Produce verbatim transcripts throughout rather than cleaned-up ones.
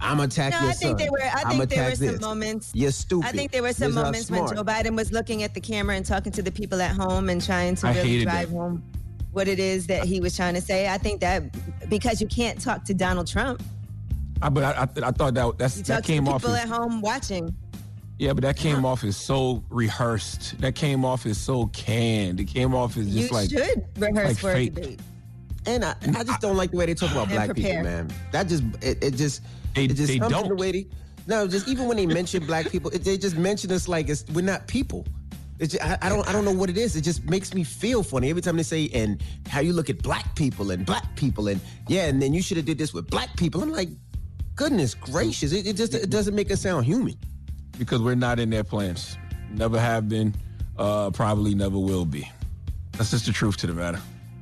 I'm attack no, your I think son. there were. I I'm think there were attack some this. moments. You're stupid. I think there were some These are moments when smart. Joe Biden was looking at the camera and talking to the people at home and trying to I really hated drive that. home what it is that he was trying to say. I think that because you can't talk to Donald Trump, I, but I, I, I thought that that's, you that talk to the came off people as, at home watching. yeah, but that came off as so rehearsed. That came off as so canned. It came off as You just like should rehearse like for fake. a debate. And I, I just don't like the way they talk about And black prepare. people, man. That just it, it just They- it just they comes in don't. the way they no, just even when they mention black people, it, they just mention us like it's, we're not people. It's just, I, I don't I don't know what it is. It just makes me feel funny every time they say and how you look at black people and black people and yeah, and then you should have did this with black people. I'm like, goodness gracious, it, it just it doesn't make us sound human. because we're not in their plans. Never have been, uh, probably never will be. That's just the truth to the matter.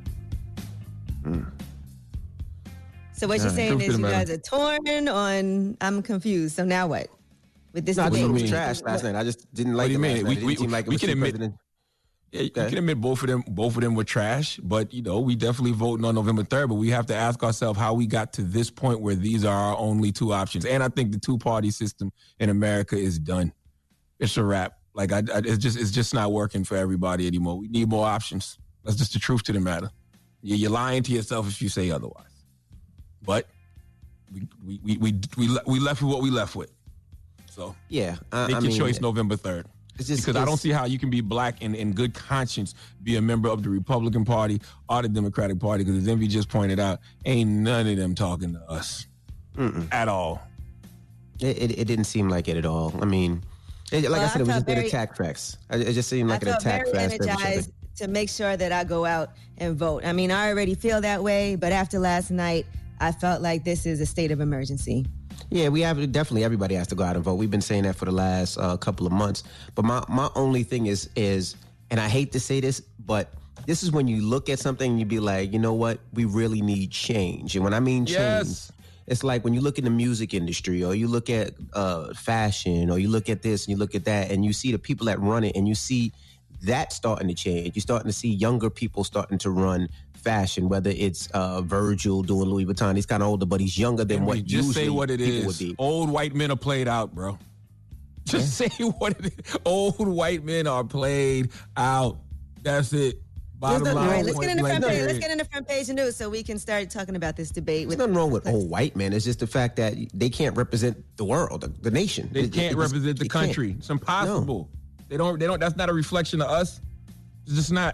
So what you're Yeah, saying truth to is the you matter. guys are torn on. I'm confused. So now what? With this No, I debate, think it was mean? trash last night. I just didn't like What do you it last mean? night. We- It didn't we- seem like it we was can two admit- president- Yeah, you Okay. can admit both of them. Both of them were trash, but you know we definitely voting on November third. But we have to ask ourselves how we got to this point where these are our only two options. And I think the two party system in America is done. It's a wrap. Like I, I, it's just it's just not working for everybody anymore. We need more options. That's just the truth to the matter. You- You're lying to yourself if you say otherwise. But we we we we we, le- we left with what we left with. So Yeah, I, make I your mean, choice November third. It's just Because I don't it's- see how you can be black and in good conscience be a member of the Republican Party or the Democratic Party. Because as Envy just pointed out, ain't none of them talking to us at all. It, it, it didn't seem like it at all. I mean, it, like Well, I said, I it was felt just an very- attack fest. It it just seemed like I an felt attack very fest. every energized Sunday. to make sure that I go out and vote. I mean, I already feel that way, but after last night, I felt like this is a state of emergency. Yeah, we have definitely. Everybody has to go out and vote. We've been saying that for the last uh, couple of months. But my my only thing is is, and I hate to say this, but this is when you look at something and you be like, you know what, we really need change. And when I mean change, Yes. it's like when you look in the music industry, or you look at uh, fashion, or you look at this and you look at that, and you see the people that run it, and you see that starting to change. You're starting to see younger people starting to run fashion, whether it's uh, Virgil doing Louis Vuitton. He's kind of older, but he's younger than And what we just usually say what it people is. would be. Old white men are played out, bro. Just say what it is. Old white men are played out. That's it. Bottom There's nothing line. All right, wrong let's with get in the point front blank page. Let's period. get in the front page of news so we can start talking about this debate. There's With nothing wrong with old white men. It's just the fact that they can't represent the world, the, the nation. They It- it- can't it just- represent the they can't. country. It's impossible. They don't. They don't. That's not a reflection of us. It's just not.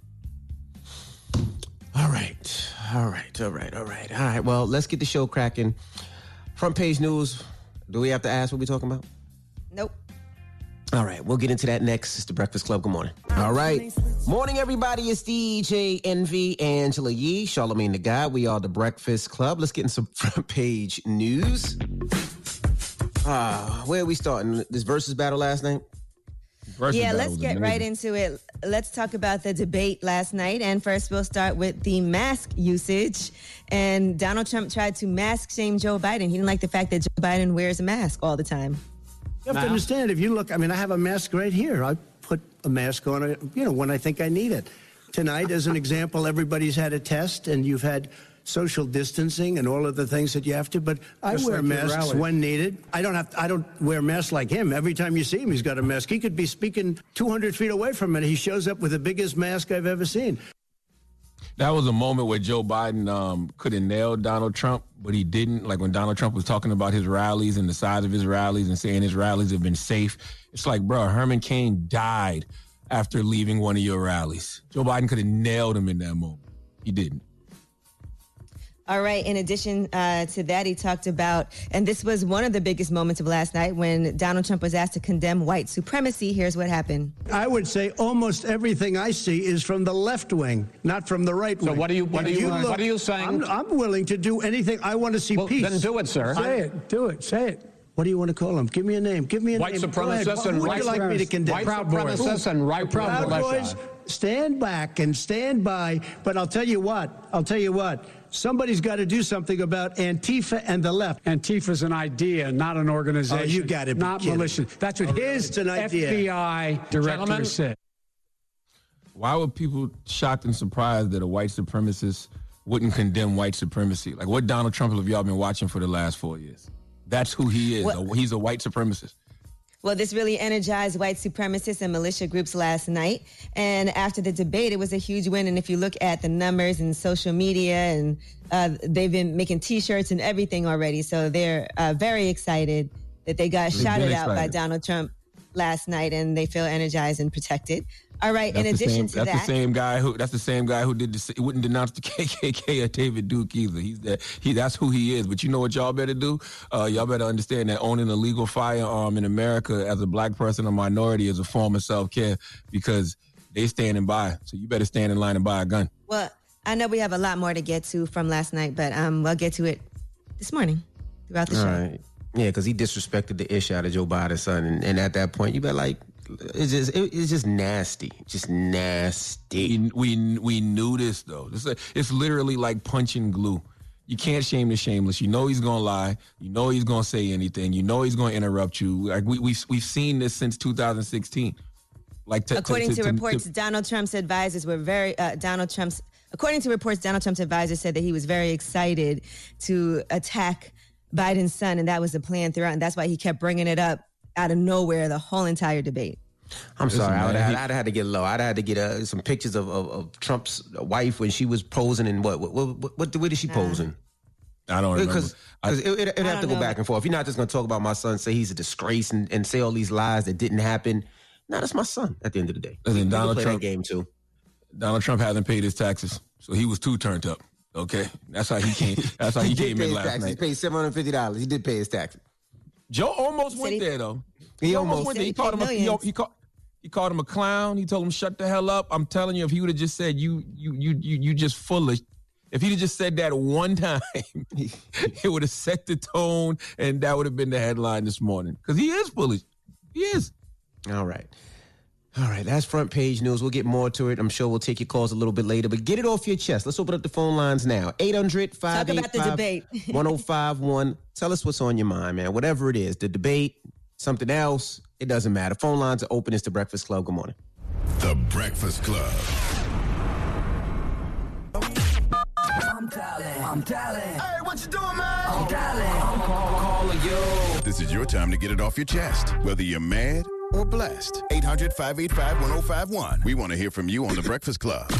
All right, all right, all right, all right, all right. Well, let's get the show cracking. Front page news. Do we have to ask what we're talking about? Nope. All right, we'll get into that next. It's the Breakfast Club. Good morning. All right. Morning, everybody. It's D J Envy, Angela Yee, Charlamagne the God. We are the Breakfast Club. Let's get in some front page news. Ah, where are we starting? This versus battle last night? Versus Yeah, battle let's was get amazing. right into it. Let's talk about the debate last night. And first, we'll start with the mask usage. And Donald Trump tried to mask shame Joe Biden. He didn't like the fact that Joe Biden wears a mask all the time. You have to understand, if you look, I mean, I have a mask right here. I put a mask on, it, you know, when I think I need it. Tonight, as an example, everybody's had a test and you've had social distancing and all of the things that you have to, but I Just wear like your masks rally. when needed. I don't have, I don't wear masks like him. Every time you see him, he's got a mask. He could be speaking two hundred feet away from it. He shows up with the biggest mask I've ever seen. That was a moment where Joe Biden um, could have nailed Donald Trump, but he didn't. Like when Donald Trump was talking about his rallies and the size of his rallies and saying his rallies have been safe. It's like, bro, Herman Cain died after leaving one of your rallies. Joe Biden could have nailed him in that moment. He didn't. All right. In addition uh, to that, he talked about, and this was one of the biggest moments of last night when Donald Trump was asked to condemn white supremacy. Here's what happened. I would say almost everything I see is from the left wing, not from the right wing. So what are you- what If are you- look, what are you saying? I'm, I'm willing to do anything. I want to see Well, peace. then do it, sir. Say it. Do it. Say it. What do you want to call them? Give me a name. Give me a White name. Go ahead. supremacists Who and would white you like me to supremacists. condemn? White supremacists and right Proud militia. Boys, stand back and stand by. But I'll tell you what. I'll tell you what. Somebody's got to do something about Antifa and the left. Antifa's an idea, not an organization. Oh, you gotta be Not kidding. militia. That's what Oh, his it's an idea. F B I director Gentlemen. said. Why were people shocked and surprised that a white supremacist wouldn't condemn white supremacy? Like, what Donald Trump have y'all been watching for the last four years? That's who he is. What? He's a white supremacist. Well, this really energized white supremacists and militia groups last night. And after the debate, it was a huge win. And if you look at the numbers and social media, and uh, they've been making T-shirts and everything already. So they're uh, very excited that they got They've shouted been out by excited. Donald Trump last night, and they feel energized and protected. All right, That's in the addition same, to that's that. the same guy who that's the same guy who did the, he wouldn't denounce the K K K or David Duke either. He's that he that's who he is. But you know what y'all better do? Uh, y'all better understand that owning a legal firearm in America as a black person or minority is a form of self-care because they standing by. So you better stand in line and buy a gun. Well, I know we have a lot more to get to from last night, but um, we'll get to it this morning throughout the All show. right. Yeah, because he disrespected the ish out of Joe Biden's son. And, and at that point, you bet like, it's just it, it's just nasty. Just nasty. We we, we knew this, though. It's, a, it's literally like punching glue. You can't shame the shameless. You know he's going to lie. You know he's going to say anything. You know he's going to interrupt you. Like we, we've, we've seen this since two thousand sixteen. Like to, According to, to, to, reports, to, Donald Trump's advisors were very, uh, Donald Trump's, according to reports, Donald Trump's advisors said that he was very excited to attack Biden's son, and that was the plan throughout, and that's why he kept bringing it up out of nowhere the whole entire debate. I'm Listen, sorry. I would man, have, he- I'd have had to get low. I'd have had to get uh, some pictures of, of, of Trump's wife when she was posing and what? What, what, what, what, what did she pose in? I don't remember. Because I- it, it, it'd I have to don't go know. back and forth. You're not just going to talk about my son, say he's a disgrace, and, and say all these lies that didn't happen. No, that's my son at the end of the day. Listen, We can Donald play Trump- that game too. Donald Trump hasn't paid his taxes, so he was too turned up. Okay, that's how he came. That's how he, did came pay in his last taxes. He night. paid seven hundred fifty dollars. He did pay his taxes. Joe almost Said went he- there though. He almost- went Said there. He he called paid him. A, he, millions. he called. He called him a clown. He told him shut the hell up. I'm telling you, if he would have just said you, you, you, you, you just foolish. If he'd have just said that one time, it would have set the tone, and that would have been the headline this morning. Because he is foolish. He is. All right. All right, that's front page news. We'll get more to it. I'm sure we'll take your calls a little bit later, but get it off your chest. Let's open up the phone lines now. eight hundred, five eight about the five, debate. one oh five one. Tell us what's on your mind, man. Whatever it is, the debate, something else, it doesn't matter. Phone lines are open. It's the Breakfast Club. Good morning. The Breakfast Club. I'm dialing. I'm dialing. Hey, what you doing, man? I'm dialing. I'm call, calling you. This is your time to get it off your chest, whether you're mad or blessed. eight hundred, five eight five, one oh five one. We want to hear from you on The Breakfast Club.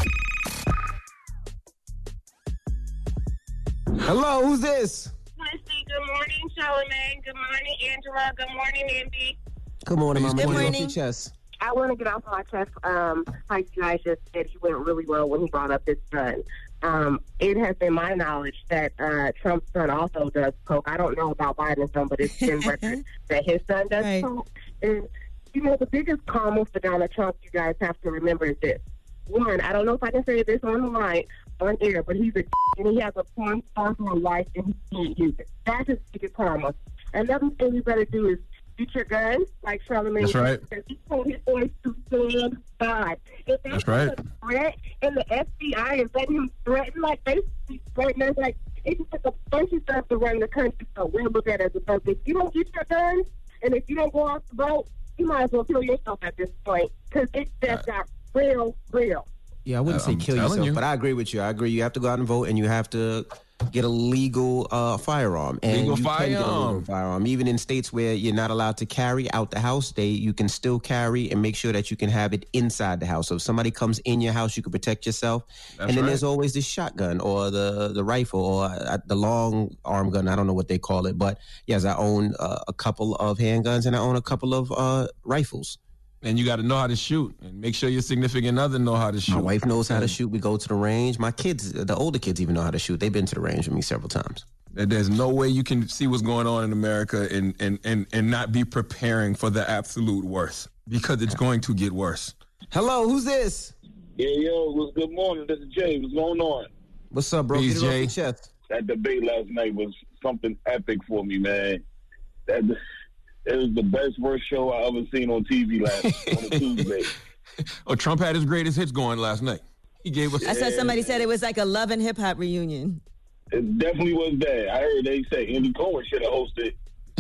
Hello, who's this? Leslie, good morning, Charlamagne. Good morning, Angela. Good morning, Andy. Good morning, Mama. Good Get it off morning. your chest. I want to get off my chest. Um, like you guys just said, he went really well when he brought up his son. Um, it has been my knowledge that uh, Trump's son also does coke. I don't know about Biden's son, but it's been record that his son does Right. coke. And, you know, the biggest karma for Donald Trump, you guys have to remember is this. One, I don't know if I can say this on the line, on air, but he's a and he has a porn star for a life and he can't use it. That's his biggest karma. Another thing you better do is shoot your gun, like Charlamagne. That's right. said. He told his boys to stand by. If that's That's right. a threat, and the F B I is letting him threaten, like basically threatening us, like it just took a bunch of stuff to run the country. So we'll look at it as a boat. If you don't get your gun, and if you don't go off the boat, you might as well kill yourself at this point because it just got real, real. Yeah, I wouldn't Uh, say I'm kill telling yourself, you. but I agree with you. I agree. You have to go out and vote, and you have to get a legal uh, firearm. And Legal you can get a legal firearm. firearm. Even in states where you're not allowed to carry out the house, they you can still carry and make sure that you can have it inside the house. So if somebody comes in your house, you can protect yourself. That's and then right. there's always the shotgun or the the rifle or uh, the long arm gun. I don't know what they call it, but yes, I own uh, a couple of handguns and I own a couple of uh, rifles. And you got to know how to shoot, and make sure your significant other know how to shoot. My wife knows how to And shoot. We go to the range. My kids, the older kids, even know how to shoot. They've been to the range with me several times. There's no way you can see what's going on in America and, and, and, and not be preparing for the absolute worst, because it's going to get worse. Hello, who's this? Yeah, yo, what's good morning? This is Jay. What's going on? What's up, bro? Peace, Get it off Jay. your chest. That debate last night was something epic for me, man. That it was the best worst show I ever seen on T V last on a Tuesday. Oh, Trump had his greatest hits going last night. He gave us. I saw somebody said it was like a love and hip hop reunion. It definitely was that. I heard they say Andy Cohen should have hosted.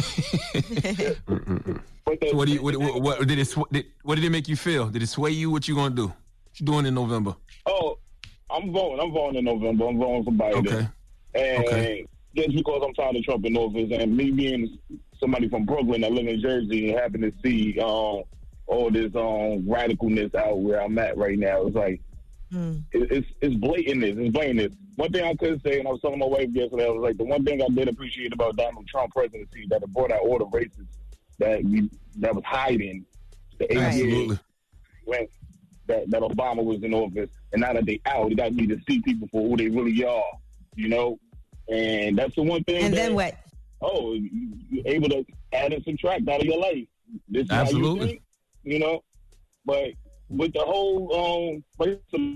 But the, So what do you? What, what, what did it? sw- Did, what did it make you feel? Did it sway you? What you gonna do? What you doing in November? Oh, I'm voting. I'm voting in November. I'm voting for Biden. Okay. And Okay. just because I'm tired of Trump in office, and me being somebody from Brooklyn that live in Jersey and happen to see um, all this um, radicalness out where I'm at right now, it's like, mm. it, it's it's blatantness. It's blatantness. One thing I could say, and I was telling my wife yesterday, I was like, the one thing I did appreciate about Donald Trump presidency, that it brought out all the races that we, that was hiding the eight Absolutely. years when that, that Obama was in office, and now that they out, they got me to see people for who they really are, you know? And that's the one thing. And that, then what? Oh, you're able to add and subtract out of your life. This is Absolutely. how you think, you know? But with the whole, um,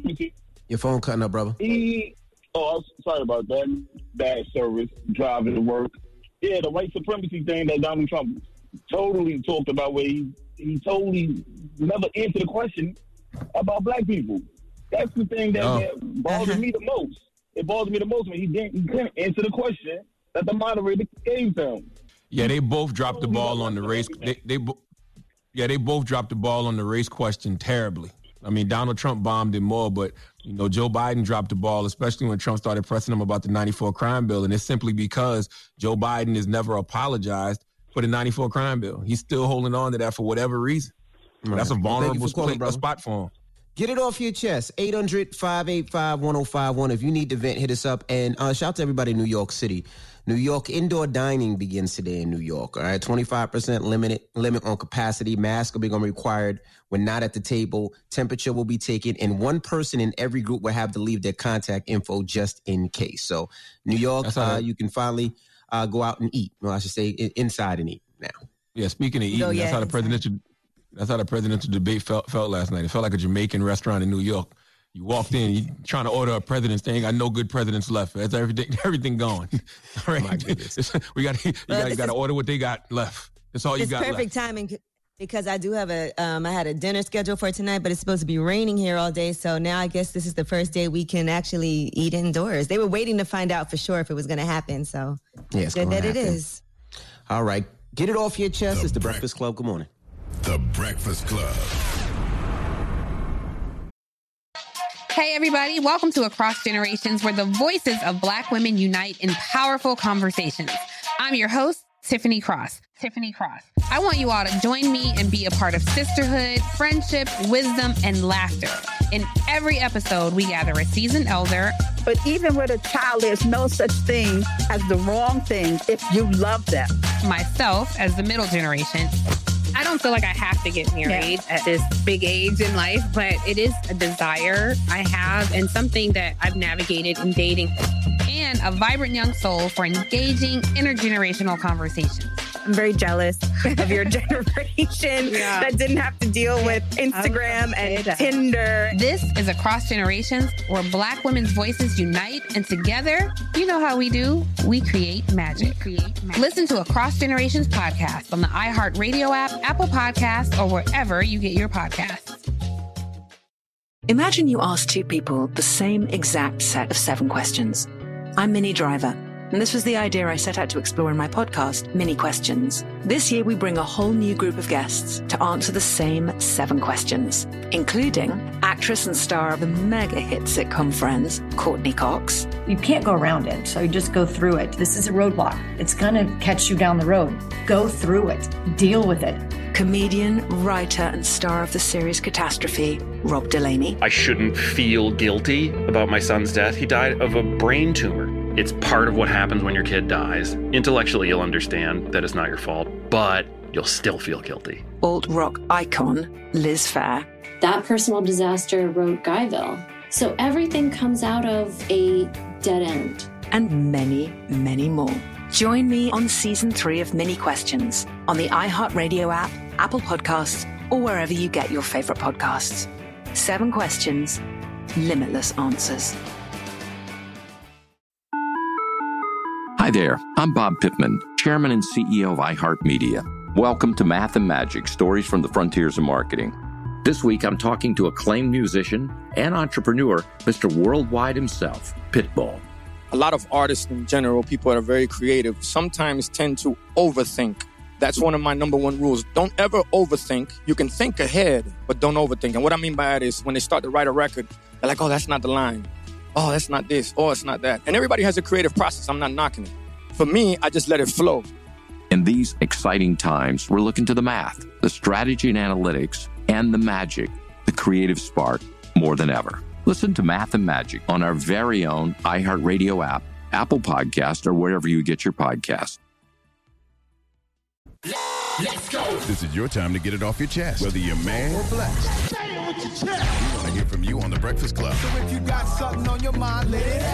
your phone cutting up, brother. He, oh, I'm sorry about that. Bad service, driving to work. Yeah, the white supremacy thing that Donald Trump totally talked about, where he, he totally never answered the question about black people. That's the thing that, Oh. that bothers me the most. It bothers me the most when he didn't, he couldn't answer the question that the moderator gave him. Yeah, they both dropped the ball on the race. They, they, bo- yeah, they both dropped the ball on the race question terribly. I mean, Donald Trump bombed it more, but you know, Joe Biden dropped the ball, especially when Trump started pressing him about the ninety-four crime bill, and it's simply because Joe Biden has never apologized for the ninety-four crime bill. He's still holding on to that for whatever reason. Right. That's a vulnerable Well, calling, split, a spot for him. Get it off your chest. eight hundred, five eight five, one oh five one. If you need to vent, hit us up. And uh, shout out to everybody in New York City. New York, indoor dining begins today in New York. All right, twenty-five percent limited, limit on capacity. Masks will be required when not at the table. Temperature will be taken. And one person in every group will have to leave their contact info just in case. So New York, uh, you can finally uh, go out and eat. Well, I should say inside and eat now. Yeah, speaking of eating, Go, yeah, that's how the presidential that's how the presidential debate felt felt last night. It felt like a Jamaican restaurant in New York. You walked in, you trying to order a president's thing. I know good presidents left. That's everything everything gone. All right. we got you Well, got to is- order what they got left. That's all you It's got perfect left. timing c- because I do have a, um, I had a dinner scheduled for tonight, but it's supposed to be raining here all day. So now I guess this is the first day we can actually eat indoors. They were waiting to find out for sure if it was going to happen. So Yeah, it's good gonna that it happen. is. All right. Get it off your chest. It's the Breakfast Club. Good morning. The Breakfast Club. Hey, everybody. Welcome to Across Generations, where the voices of Black women unite in powerful conversations. I'm your host, Tiffany Cross. Tiffany Cross. I want you all to join me and be a part of sisterhood, friendship, wisdom, and laughter. In every episode, we gather a seasoned elder. But even with a child, there's no such thing as the wrong thing if you love them. Myself as the middle generation. I don't feel like I have to get married Yeah. at this big age in life, but it is a desire I have and something that I've navigated in dating. And a vibrant young soul for engaging intergenerational conversations. I'm very jealous of your generation Yeah. that didn't have to deal with Instagram and Tinder. This is Across Generations, where Black women's voices unite, and together, you know how we do, we create magic. We create magic. Listen to Across Generations podcast on the iHeartRadio app, Apple Podcasts, or wherever you get your podcasts. Imagine you ask two people the same exact set of seven questions. I'm Minnie Driver, and this was the idea I set out to explore in my podcast, Mini Questions. This year, we bring a whole new group of guests to answer the same seven questions, including actress and star of the mega hit sitcom Friends, Courtney Cox. You can't go around it, so you just go through it. This is a roadblock. It's going to catch you down the road. Go through it. Deal with it. Comedian, writer, and star of the series Catastrophe, Rob Delaney. I shouldn't feel guilty about my son's death. He died of a brain tumor. It's part of what happens when your kid dies. Intellectually, you'll understand that it's not your fault, but you'll still feel guilty. Alt-rock icon, Liz Phair. That personal disaster wrote Guyville. So everything comes out of a dead end. And many, many more. Join me on season three of Mini Questions on the iHeartRadio app, Apple Podcasts, or wherever you get your favorite podcasts. Seven questions, limitless answers. Hi there, I'm Bob Pittman, Chairman and C E O of iHeartMedia. Welcome to Math and Magic, Stories from the Frontiers of Marketing. This week, I'm talking to acclaimed musician and entrepreneur, Mister Worldwide himself, Pitbull. A lot of artists in general, people that are very creative, sometimes tend to overthink. That's one of my number one rules. Don't ever overthink. You can think ahead, but don't overthink. And what I mean by that is when they start to write a record, they're like, oh, that's not the line. Oh, that's not this. Oh, it's not that. And everybody has a creative process. I'm not knocking it. For me, I just let it flow. In these exciting times, we're looking to the math, the strategy and analytics, and the magic, the creative spark, more than ever. Listen to Math and Magic on our very own iHeartRadio app, Apple Podcast, or wherever you get your podcasts. Let's go. This is your time to get it off your chest, whether you're mad or blessed. Say it with your chest. We want to hear from you on The Breakfast Club. So if you got something on your mind, let it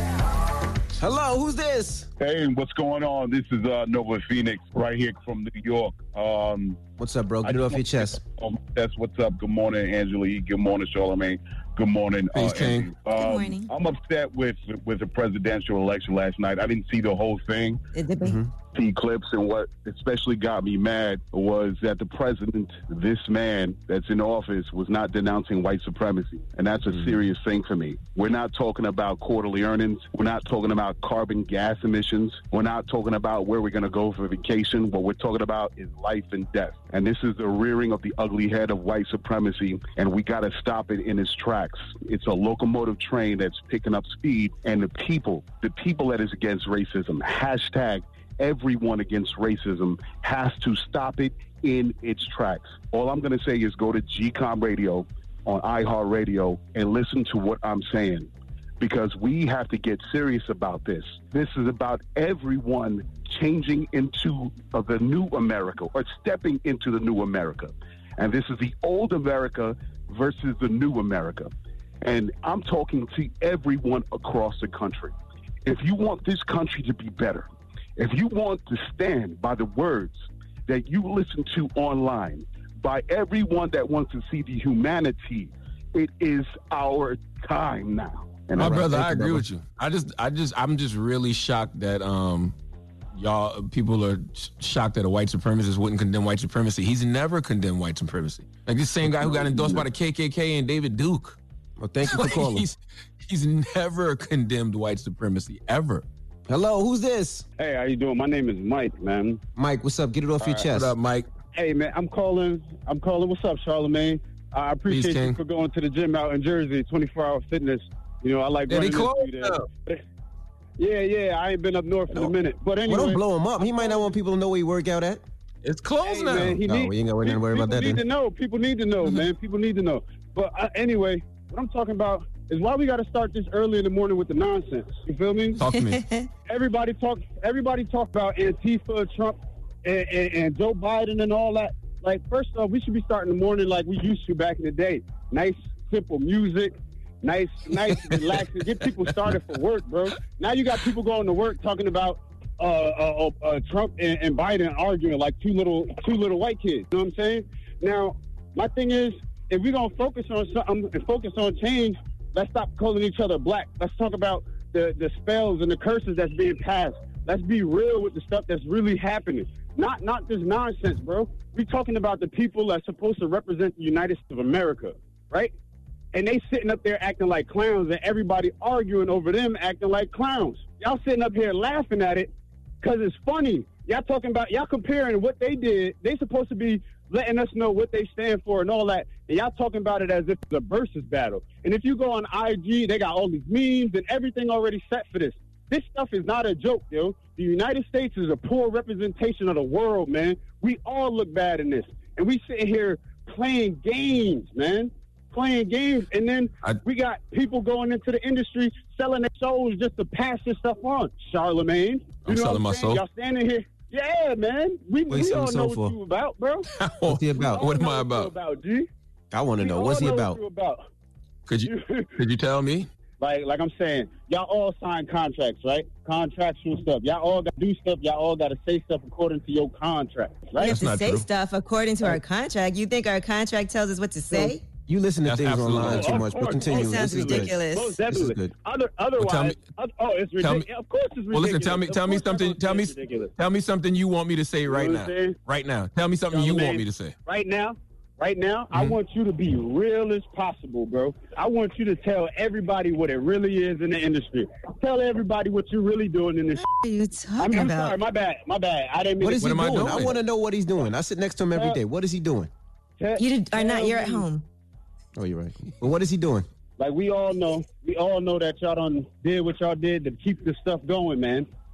out. Hello, who's this? Hey, what's going on? This is uh, Nova Phoenix right here from New York. Um, what's up, bro? Get it off your chest. Um, that's what's up. Good morning, Angela. Good morning, Charlamagne. Good morning, Peace, uh, King. um, Good morning. I'm upset with with the presidential election last night. I didn't see the whole thing. Mm-hmm. See clips, and what especially got me mad was that the president, this man that's in office, was not denouncing white supremacy, and that's a mm-hmm. serious thing for me. We're not talking about quarterly earnings. We're not talking about carbon gas emissions. We're not talking about where we're going to go for vacation. What we're talking about is life and death, and this is the rearing of the ugly head of white supremacy, and we got to stop it in its tracks. It's a locomotive train that's picking up speed, and the people, the people that is against racism, hashtag everyone against racism, has to stop it in its tracks. All I'm going to say is go to G COM Radio on iHeartRadio and listen to what I'm saying, because we have to get serious about this. This is about everyone changing into uh, the new America, or stepping into the new America. And this is the old America versus the new America. And I'm talking to everyone across the country. If you want this country to be better, if you want to stand by the words that you listen to online, by everyone that wants to see the humanity, it is our time now. And my brother, I agree with you. I just, I just, I'm just really shocked that um, y'all people are shocked that a white supremacist wouldn't condemn white supremacy. He's never condemned white supremacy. Like this same guy who got endorsed by the K K K and David Duke. Well, thank you for like calling. He's, he's never condemned white supremacy ever. Hello, who's this? Hey, how you doing? My name is Mike, man. Mike, what's up? Get it off All your right. chest. What up, Mike? Hey, man, I'm calling. I'm calling. What's up, Charlamagne? I appreciate Peace, you King. for going to the gym out in Jersey, twenty-four hour fitness. You know, I like Yeah, they running closed into you there. Yeah, yeah, I ain't been up north in a minute. But anyway. Well, don't blow him up. He might not want people to know where he work out at. It's closed Hey, now. man, he No, need, we ain't got nothing to worry about that People need then. to know. People need to know, man. People need to know. But uh, anyway, what I'm talking about is why we got to start this early in the morning with the nonsense. You feel me? Talk to me. Everybody talk. Everybody talk about Antifa, Trump, and, and, and Joe Biden and all that. Like, first off, we should be starting the morning like we used to back in the day. Nice, simple music. Nice, nice, relaxing. Get people started for work, bro. Now you got people going to work talking about uh, uh, uh, Trump and, and Biden arguing like two little, two little white kids. You know what I'm saying? Now, my thing is, if we're gonna focus on something and focus on change, let's stop calling each other black. Let's talk about the, the spells and the curses that's being passed. Let's be real with the stuff that's really happening. Not not this nonsense, bro. We talking about the people that's supposed to represent the United States of America, right? And they sitting up there acting like clowns, and everybody arguing over them acting like clowns. Y'all sitting up here laughing at it because it's funny. Y'all talking about, y'all comparing what they did. They supposed to be letting us know what they stand for and all that. And y'all talking about it as if it's a versus battle. And if you go on I G, they got all these memes and everything already set for this. This stuff is not a joke, yo. The United States is a poor representation of the world, man. We all look bad in this. And we sitting here playing games, man. Playing games. And then I, we got people going into the industry selling their souls just to pass this stuff on. Charlamagne. I'm you know selling my saying? soul. Y'all standing here. Yeah, man. We, What you we all selling know soul what for? you about, bro. What's he about? What am I You about? about, G. I want to We know. all What's he know about? What you about. Could you could you tell me? Like, like I'm saying, y'all all sign contracts, right? Contractual stuff. Y'all all got to do stuff. Y'all all got to say stuff according to your contract, right? We have to say stuff according to our contract. You think our contract tells us what to say? You listen to That's things absolutely online right. too Of much, but course. continue. That sounds This is good. ridiculous. Most This is definitely. good. Other, otherwise, tell me- oth- oh, it's tell me- ridiculous. Of course, it's ridiculous. Well, listen. Tell me. Of Tell me course I something. don't Tell think me. it's ridiculous. Tell me something you want me to say right know now. what I'm saying? Right now. Tell me something you Charlamagne, want me to say. Right now, right now, I Mhm. want you to be real as possible, bro. I want you to tell everybody what it really is in the industry. Tell everybody what you're really doing in this. What are you I talking mean, I'm about? sorry, my bad, my bad. I didn't mean What to is he What am I doing? I, doing? want to know what he's doing. I sit next to him every Tell- day. What is he doing? tell- You are not. tell You're at me. home. Oh, you're right. Well, what is he doing? Like, we all know, we all know that y'all done did what y'all did to keep this stuff going, man.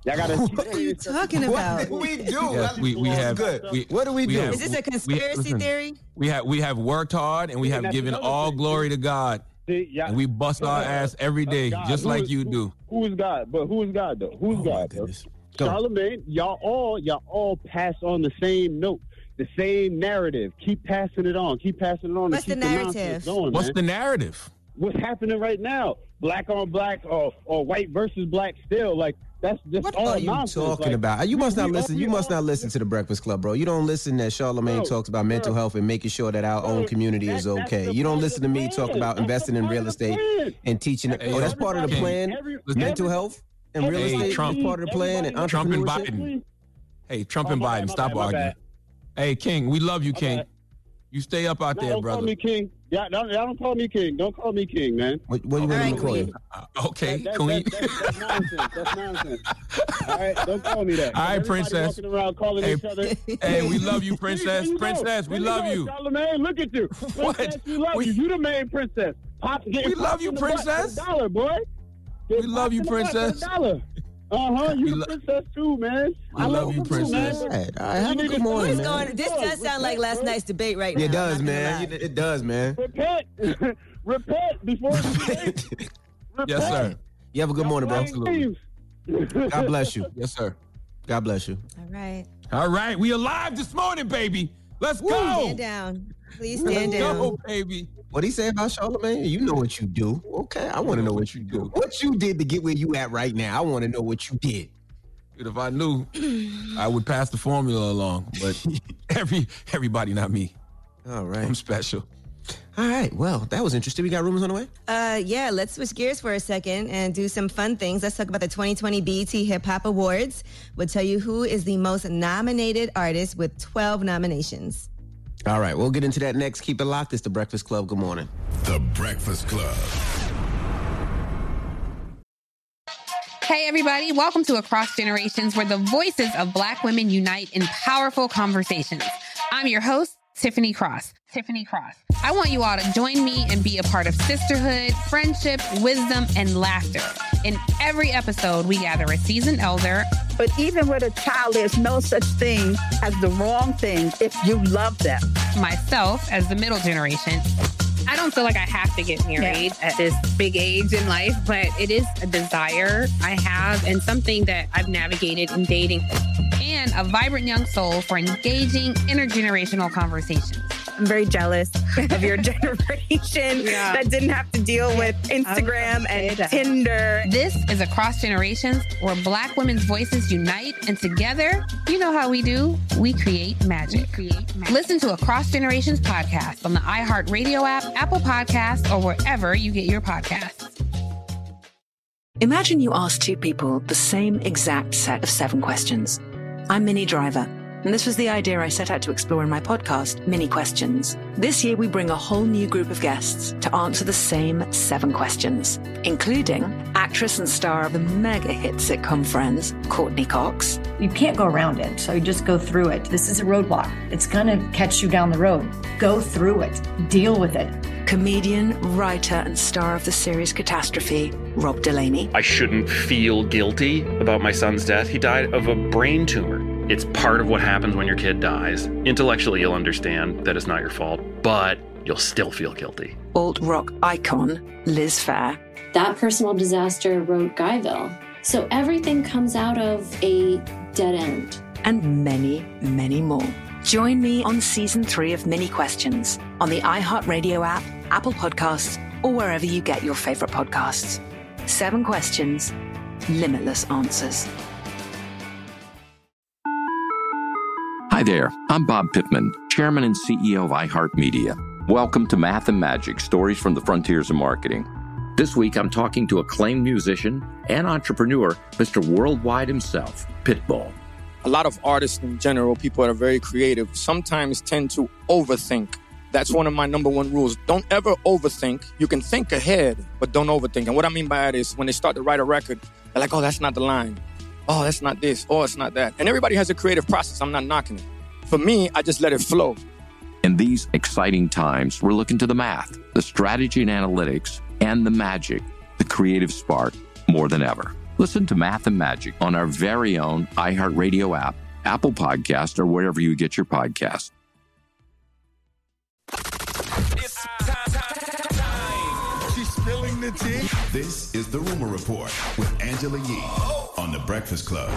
Y'all gotta. What are you talking about? What do we do? Yes, we, we Well, have. good. We, What do we do? have- Is this a conspiracy listen, theory? We have we have worked hard and we Yeah, have that's given another all thing. glory to God. See, yeah. And we bust our Yeah. ass every day, God. just Who like is- you who- do. Who is God? But who is God though? Who's Oh, God? Though? Go. Charlamagne, y'all all y'all all pass on the same note, the same narrative. Keep passing it on. Keep passing it on. What's to keep the nonsense narrative? Going, What's man. the narrative? What's happening right now? Black on black, or or white versus black. Still, like that's just What all are you nonsense. talking Like, about? You we- must not we- listen. we You must all- not listen to the Breakfast Club, bro. You don't listen that Charlamagne Bro, talks about mental bro. health and making sure that our own Bro, community that- is that's okay. the You don't part of listen the to me plan. talk about That's investing the in part real of the estate plan. and teaching. Hey, Oh, that's part of the plan. Every- Mental every- health and real Hey, estate Trump. is part of the plan, and Trump and entrepreneurship. Biden. Hey, Trump Oh, and my Biden, bad, my stop bad, my arguing. bad. Hey, King, we love you, My King. bad. You stay up out No, there, don't brother. call me king. Yeah, don't, y'all don't call me king. Don't call me king, man. What, what do you All want me right, to call Queen. you? Uh, okay, That- that- Queen. that- that- that's nonsense. That's nonsense. All right, don't call me that. All right, Everybody princess. Walking around calling Hey, each other. hey, we love you, There princess. you go. Princess, we There love go, you. Charlamagne, look at you. What? Princess, we love We- you. You the main princess. Pop, getting We love popped you, in the butt for princess. a dollar, boy. We Getting love popped you, in the butt for a princess. dollar. Uh-huh, We you the lo- princess too, man. We I love you, too, princess. man. All right, all right, You have a need good to- morning, What's man. going? This does sound like last night's debate right now. It does, I'm not gonna man. lie. You- It does, man. Repent. Repent before it's too late. Repent. Yes, sir. You have a good morning, bro. Absolutely. God bless you. Yes, sir. God bless you. All right. All right, we alive this morning, baby. Let's go. Stand down. Please stand Let's down. go, baby. What he say about Charlamagne? You know what you do. Okay, I want to know what you do. What you did to get where you at right now. I want to know what you did. Dude, if I knew, I would pass the formula along. But every everybody, not me. All right. I'm special. All right. Well, that was interesting. We got rumors on the way? Uh, yeah, let's switch gears for a second and do some fun things. Let's talk about the twenty twenty B E T Hip Hop Awards. We'll tell you who is the most nominated artist with twelve nominations. All right. We'll get into that next. Keep it locked. It's The Breakfast Club. Good morning. The Breakfast Club. Hey, everybody. Welcome to Across Generations, where the voices of Black women unite in powerful conversations. I'm your host, Tiffany Cross. Tiffany Cross. I want you all to join me and be a part of sisterhood, friendship, wisdom, and laughter. In every episode, we gather a seasoned elder. But even with a child, there's no such thing as the wrong thing if you love them. Myself as the middle generation. I don't feel like I have to get married at this big age in life, but it is a desire I have and something that I've navigated in dating. And a vibrant young soul for engaging intergenerational conversations. I'm very jealous of your generation Yeah. that didn't have to deal with Instagram and Tinder. This is Across Generations, where Black women's voices unite, and together, you know how we do, we create magic. We create magic. Listen to Across Generations podcast on the iHeartRadio app, Apple Podcasts, or wherever you get your podcasts. Imagine you ask two people the same exact set of seven questions. I'm Minnie Driver, and this was the idea I set out to explore in my podcast, Mini Questions. This year, we bring a whole new group of guests to answer the same seven questions, including actress and star of the mega hit sitcom Friends, Courtney Cox. You can't go around it, so you just go through it. This is a roadblock. It's going to catch you down the road. Go through it. Deal with it. Comedian, writer, and star of the series Catastrophe, Rob Delaney. I shouldn't feel guilty about my son's death. He died of a brain tumor. It's part of what happens when your kid dies. Intellectually, you'll understand that it's not your fault, but you'll still feel guilty. Alt-rock icon, Liz Phair. That personal disaster wrote Guyville. So everything comes out of a dead end. And many, many more. Join me on season three of Mini Questions on the iHeartRadio app, Apple Podcasts, or wherever you get your favorite podcasts. Seven questions, limitless answers. Hi there, I'm Bob Pittman, Chairman and C E O of iHeartMedia. Welcome to Math and Magic, Stories from the Frontiers of Marketing. This week, I'm talking to acclaimed musician and entrepreneur, Mister Worldwide himself, Pitbull. A lot of artists in general, people that are very creative, sometimes tend to overthink. That's one of my number one rules. Don't ever overthink. You can think ahead, but don't overthink. And what I mean by that is when they start to write a record, they're like, oh, that's not the line. Oh, that's not this. Oh, it's not that. And everybody has a creative process. I'm not knocking it. For me, I just let it flow. In these exciting times, we're looking to the math, the strategy and analytics, and the magic, the creative spark, more than ever. Listen to Math and Magic on our very own iHeartRadio app, Apple Podcast, or wherever you get your podcasts. She's spilling the tea. This is The Rumor Report with Angela Yee on The Breakfast Club.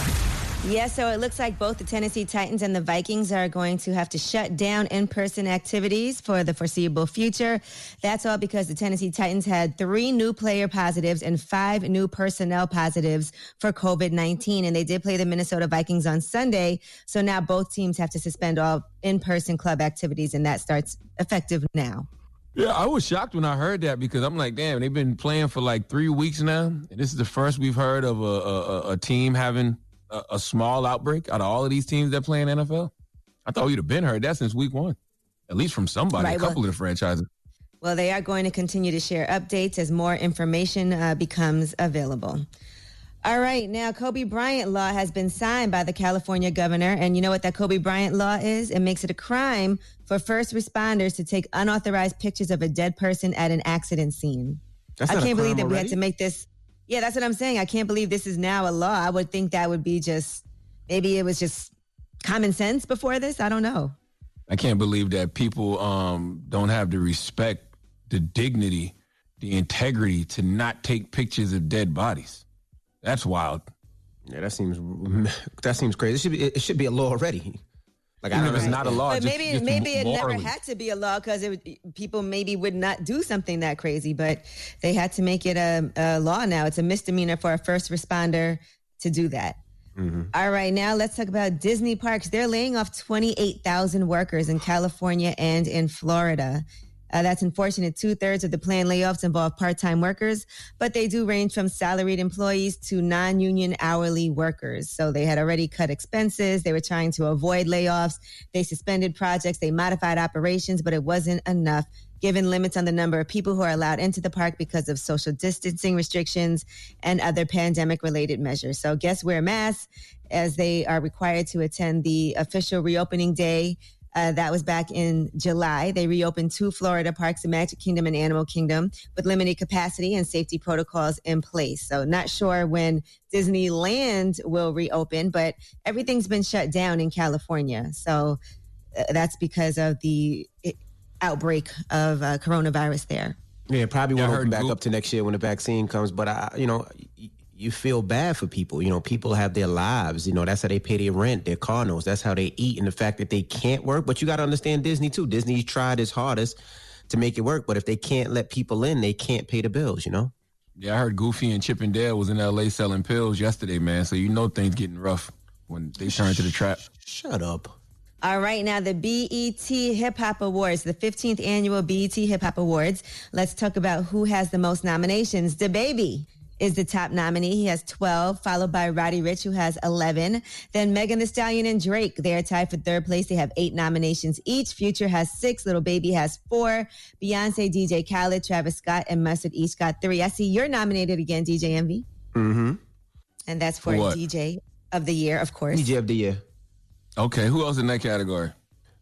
Yeah, so it looks like both the Tennessee Titans and the Vikings are going to have to shut down in-person activities for the foreseeable future. That's all because the Tennessee Titans had three new player positives and five new personnel positives for COVID nineteen, and they did play the Minnesota Vikings on Sunday. So now both teams have to suspend all in-person club activities, and that starts effective now. Yeah, I was shocked when I heard that because I'm like, damn, they've been playing for like three weeks now. And this is the first we've heard of a, a, a team having a, a small outbreak out of all of these teams that play in N F L. I thought we'd have been heard that since week one, at least from somebody, Right, a couple well- of the franchises. Well, they are going to continue to share updates as more information uh, becomes available. All right, now Kobe Bryant law has been signed by the California governor, and you know what that Kobe Bryant law is? It makes it a crime for first responders to take unauthorized pictures of a dead person at an accident scene. That's I not a can't believe crime that we had already? to make this. Yeah, that's what I'm saying. I can't believe this is now a law. I would think that would be just, maybe it was just common sense before this. I don't know. I can't believe that people um, don't have the respect, the dignity, the integrity to not take pictures of dead bodies. That's wild. Yeah, that seems that seems crazy. It should be it should be a law already. Like Even I if it's not a law, But just, maybe just maybe it never morally. had to be a law because it would, people maybe would not do something that crazy, but they had to make it a, a law now. It's a misdemeanor for a first responder to do that. Mm-hmm. All right, now let's talk about Disney parks. They're laying off twenty-eight thousand workers in California and in Florida. Uh, that's unfortunate. Two-thirds of the planned layoffs involve part-time workers, but they do range from salaried employees to non-union hourly workers. So they had already cut expenses. They were trying to avoid layoffs. They suspended projects. They modified operations, but it wasn't enough, given limits on the number of people who are allowed into the park because of social distancing restrictions and other pandemic-related measures. So guests wear masks as they are required to attend the official reopening day. Uh, that was back in July. They reopened two Florida parks, the Magic Kingdom and Animal Kingdom, with limited capacity and safety protocols in place. So not sure when Disneyland will reopen, but everything's been shut down in California. So uh, that's because of the uh, outbreak of uh, coronavirus there. Yeah, probably Yeah, I won't heard open back Goop- up to next year when the vaccine comes. But I, you know, y- you feel bad for people. You know, people have their lives. You know, that's how they pay their rent, their car notes. That's how they eat. And the fact that they can't work. But you got to understand Disney too. Disney tried its hardest to make it work. But if they can't let people in, they can't pay the bills. You know. Yeah, I heard Goofy and Chip and Dale was in L A selling pills yesterday, man. So you know things getting rough when they turn to the trap. Shut up. All right, now the B E T Hip Hop Awards, the fifteenth annual B E T Hip Hop Awards. Let's talk about who has the most nominations. DaBaby is the top nominee. He has twelve, followed by Roddy Ricch, who has eleven. Then Megan Thee Stallion and Drake, they are tied for third place. They have eight nominations each. Future has six. Little Baby has four. Beyonce, D J Khaled, Travis Scott, and Mustard each got three. I see you're nominated again, D J Envy. Mm-hmm. And that's for For what? D J of the year, of course. D J of the year. Okay, who else in that category?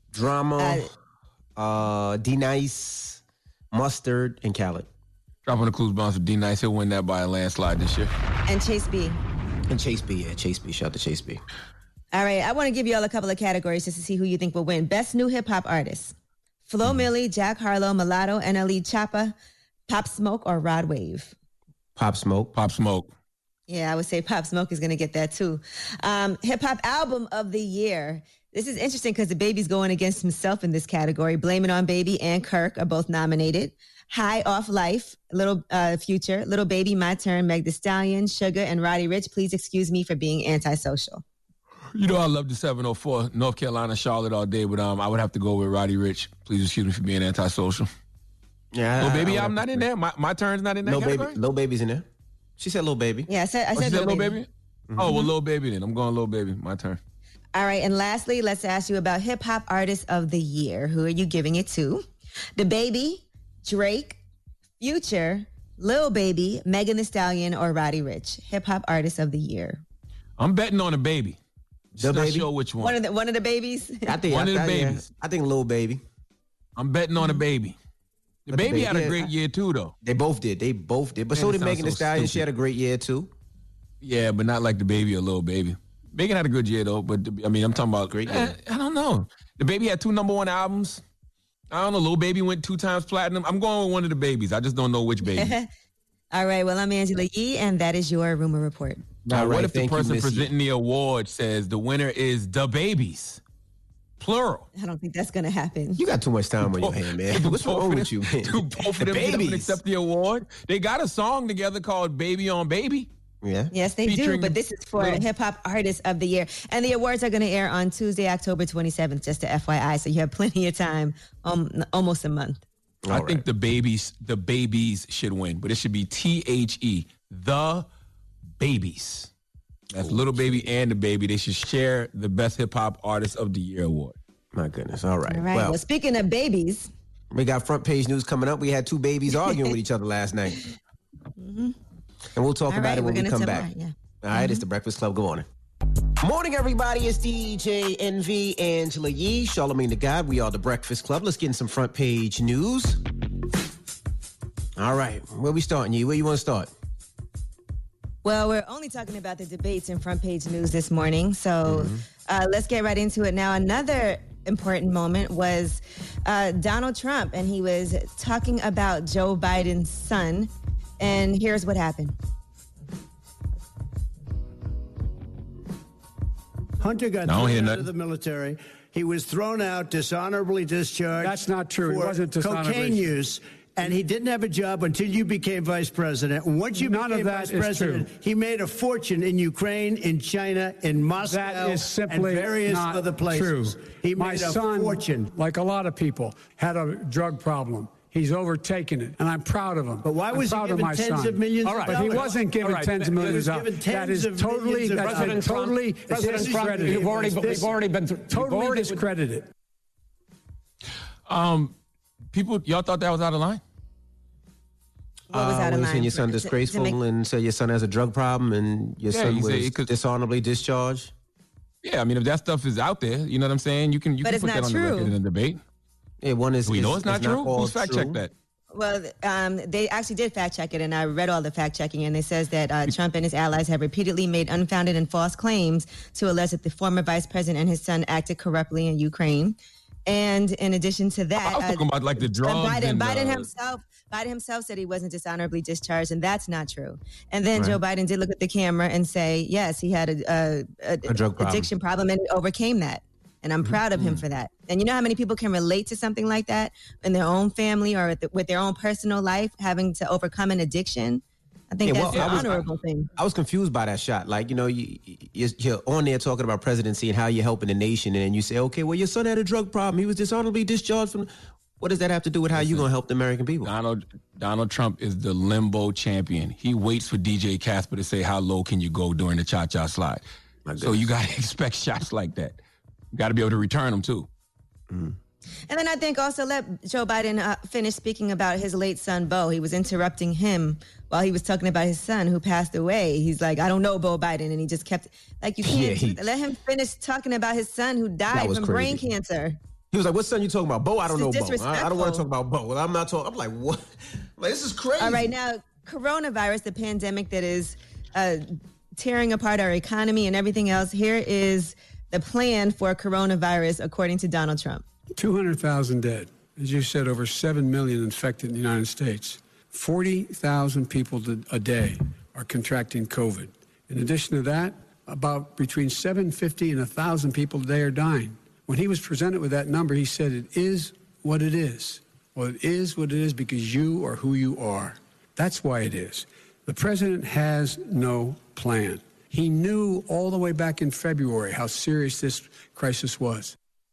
Drama, uh, uh, D-Nice, Mustard, and Khaled. Dropping the clues bounce for D Nice. He'll win that by a landslide this year. And Chase B. And Chase B, yeah, Chase B. Shout out to Chase B. All right, I want to give you all a couple of categories just to see who you think will win. Best New Hip Hop Artist. Flo Milli, Jack Harlow, Mulatto, N L E Choppa, Pop Smoke, or Rod Wave? Pop Smoke. Pop Smoke. Yeah, I would say Pop Smoke is going to get that too. Um, Hip Hop Album of the Year. This is interesting because DaBaby's going against himself in this category. Blame It on Baby and Kirk are both nominated. High Off Life, Little uh, Future, Little Baby, My Turn, Meg Thee Stallion, Sugar, and Roddy Ricch. Please excuse me for being antisocial. You know I love the seven oh four, North Carolina, Charlotte all day, but um, I would have to go with Roddy Ricch. Please excuse me for being antisocial. Yeah, Little I- Baby, I would I'm have not to in there. My, my turn's not in that Lil category? Baby, Lil Baby's in there. She said Lil Baby. Yeah, I said, I Oh, said she said Lil Lil Baby. Baby? Oh, well, Lil Baby then. I'm going Lil Baby. My turn. All right, and lastly, let's ask you about Hip Hop Artist of the Year. Who are you giving it to? DaBaby, Drake, Future, Lil Baby, Megan Thee Stallion, or Roddy Ricch? Hip Hop Artist of the Year. I'm betting on a baby. Just not Baby? sure which one. One of the one of the babies. I think One I, of the I, yeah, babies. I think Lil Baby. I'm betting on a baby. The But the baby Baby- had a yeah, great I- year too, though. They both did. They both did. But Man, so it did sounds Megan Thee so Stallion. She stupid. had a great year too. Yeah, but not like the baby or Lil Baby. Megan had a good year though, but the, I mean, I'm talking about great. Eh, I don't know. The Baby had two number one albums. I don't know. Lil Baby went two times platinum. I'm going with one of the babies. I just don't know which baby. All right. Well, I'm Angela Yee, and that is your rumor report. Now, All what right, if the thank you, person Missy. presenting the award says the winner is the babies, plural? I don't think that's going to happen. You got too much time on your hand, man. Do What's both wrong of with them- you, man? Do both The of them get up and babies. accept the award? They got a song together called "Baby on Baby." Yeah. Yes, they do. Featuring But the- this is for Little- Hip Hop Artist of the Year. And the awards are going to air on Tuesday, October twenty-seventh, just to F Y I. So you have plenty of time, um, almost a month. I All think right. the babies, the babies should win, but it should be T H E, the babies. That's Little Baby and the Baby. They should share the Best Hip Hop Artist of the Year award. My goodness. All right. All right. Well, Well, speaking of babies, we got front page news coming up. We had two babies arguing with each other last night. Mhm. And we'll talk All about right, it when we're we gonna come tell- back. yeah. All right, it's the Breakfast Club. Good morning. Morning, everybody. It's D J N V, Angela Yee, Charlamagne the God. We are the Breakfast Club. Let's get in some front page news. All right, where we starting, Yee? Where you want to start? well, we're only talking about the debates in front page news this morning. So Mm-hmm. uh, let's get right into it now. Another important moment was uh, Donald Trump, and he was talking about Joe Biden's son. And here's what happened. Hunter got I don't hear thrown out nothing. of the military. He was thrown out, dishonorably discharged. That's not true. He for wasn't dishonorably- cocaine use, and he didn't have a job until you became vice president. And once you None of became that vice is president, true. he made a fortune in Ukraine, in China, in Moscow, That is simply and various not other places. true. He My made a son, fortune. like a lot of people, had a drug problem. He's overtaken it, and I'm proud of him. But why I'm was he proud of given my tens son. of millions All of right, but he dollars? wasn't given All right, tens of he millions was of dollars. given That tens is of totally, millions of that's dollars. totally President Trump, discredited. you've already- This- you've already been through, totally already- discredited. Um, people, y'all thought that was out of line? What was Uh, out of when you line? saying your son To- to disgraceful make- and say your son has a drug problem and your Yeah, son you say was it could- dishonorably discharged? Yeah, I mean, if that stuff is out there, you know what I'm saying? You can you But can it's put that not on the record true. in a debate. Yeah, one is. Do we know is- it's not is true? all Who's fact true. checked that? Well, um, they actually did fact check it, and I read all the fact checking, and it says that uh, Trump and his allies have repeatedly made unfounded and false claims to allege that the former vice president and his son acted corruptly in Ukraine. And in addition to that, I was uh, talking about like the uh, drugs. Biden, and, Biden uh, himself, Biden himself said he wasn't dishonorably discharged, and that's not true. And then Right. Joe Biden did look at the camera and say, yes, he had a, a, a, A drug problem. addiction problem, and he overcame that. And I'm proud of him Mm-hmm. for that. And you know how many people can relate to something like that in their own family or with, with their own personal life, having to overcome an addiction? I think Yeah, that's well, an I was- honorable thing. I was confused by that shot. Like, you know, you, you- you're on there talking about presidency and how you're helping the nation, and then you say, okay, well, your son had a drug problem. He was dishonorably discharged from. What does that have to do with how you going to help the American people? Donald Donald Trump is the limbo champion. He waits for D J Casper to say, how low can you go during the cha-cha slide? So you got to expect shots like that. You got to be able to return them, too. And then I think also let Joe Biden uh, finish speaking about his late son, Bo. He was interrupting him while he was talking about his son who passed away. He's like, I don't know Bo Biden. And he just kept, like, you can't Yeah, do he- that. Let him finish talking about his son who died was from brain crazy. cancer. He was like, what son you talking about? Bo, I don't know This Bo. is I, I don't want to disrespectful. talk about Bo. Well, I'm not talking. I'm like, what? Like, this is crazy. All right, now, coronavirus, the pandemic that is uh, tearing apart our economy and everything else. Here is the plan for coronavirus, according to Donald Trump. two hundred thousand dead. As you said, over seven million infected in the United States. forty thousand people a day are contracting COVID. In addition to that, about between seven hundred fifty and one thousand people a day are dying. When he was presented with that number, he said, it is what it is. Well, it is what it is because you are who you are. That's why it is. The president has no plan. He knew all the way back in February how serious this crisis was.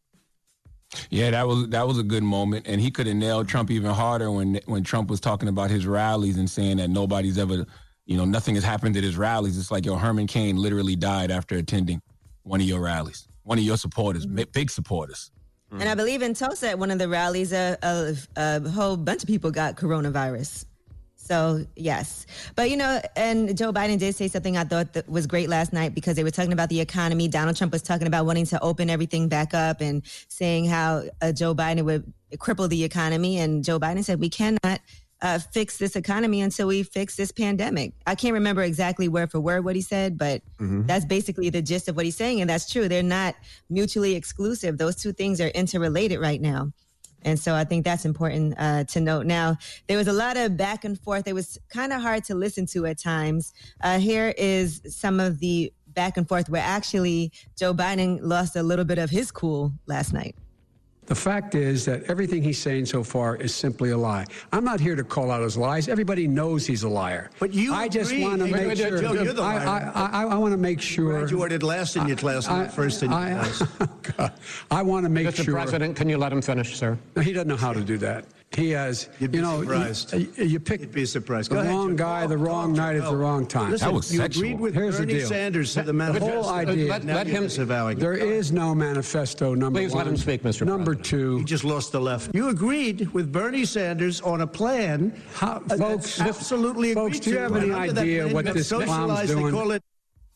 Yeah, that was that was a good moment, and he could have nailed Trump even harder when when Trump was talking about his rallies and saying that nobody's ever, you know, nothing has happened at his rallies. It's like, yo, Herman Cain literally died after attending one of your rallies, one of your supporters, Mm-hmm. big, big supporters. And I believe in Tulsa at one of the rallies, a, a, a whole bunch of people got coronavirus. So, yes. But, you know, and Joe Biden did say something I thought that was great last night because they were talking about the economy. Donald Trump was talking about wanting to open everything back up and saying how uh, Joe Biden would cripple the economy. And Joe Biden said we cannot uh, fix this economy until we fix this pandemic. I can't remember exactly word for word what he said, but mm-hmm. that's basically the gist of what he's saying. And that's true. They're not mutually exclusive. Those two things are interrelated right now. And so I think that's important uh, to note. Now, there was a lot of back and forth. It was kind of hard to listen to at times. Uh, here is some of the back and forth where actually Joe Biden lost a little bit of his cool last night. The fact is that everything he's saying so far is simply a lie. I'm not here to call out his lies. Everybody knows he's a liar. But you I just agree. want to Hey, make Joe, sure. Joe, you're the liar. I, I, I, I want to make sure. You graduated last in your class, I, not first in your I, class. I want to make Mister sure. President, can you let him finish, sir? No, he doesn't know how to do that. He has, You'd be you know, surprised. You, you pick You'd be surprised. the Go ahead, wrong Joe. guy, the Go, wrong go, night Joe. at the wrong time. Listen, That was you sexual. agreed with Here's the Bernie deal. Sanders to the The manifesto. whole idea. Let, Now let you're him. disavowing it. There is no manifesto, number Please one. let him speak, Mister Number President. two. You just lost the left. You agreed with Bernie Sanders on a plan. How, uh, folks, that's absolutely folks, agreed do you to. have any And under that idea plan, what you this clown's socialized, they doing? call it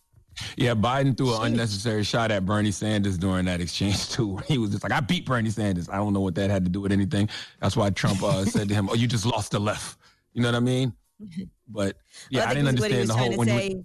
Yeah, Biden threw an unnecessary shot at Bernie Sanders during that exchange, too. He was just like, I beat Bernie Sanders. I don't know what that had to do with anything. That's why Trump uh, said to him, oh, you just lost the left. You know what I mean? But, yeah, well, I, I didn't what he was understand the trying whole... to When say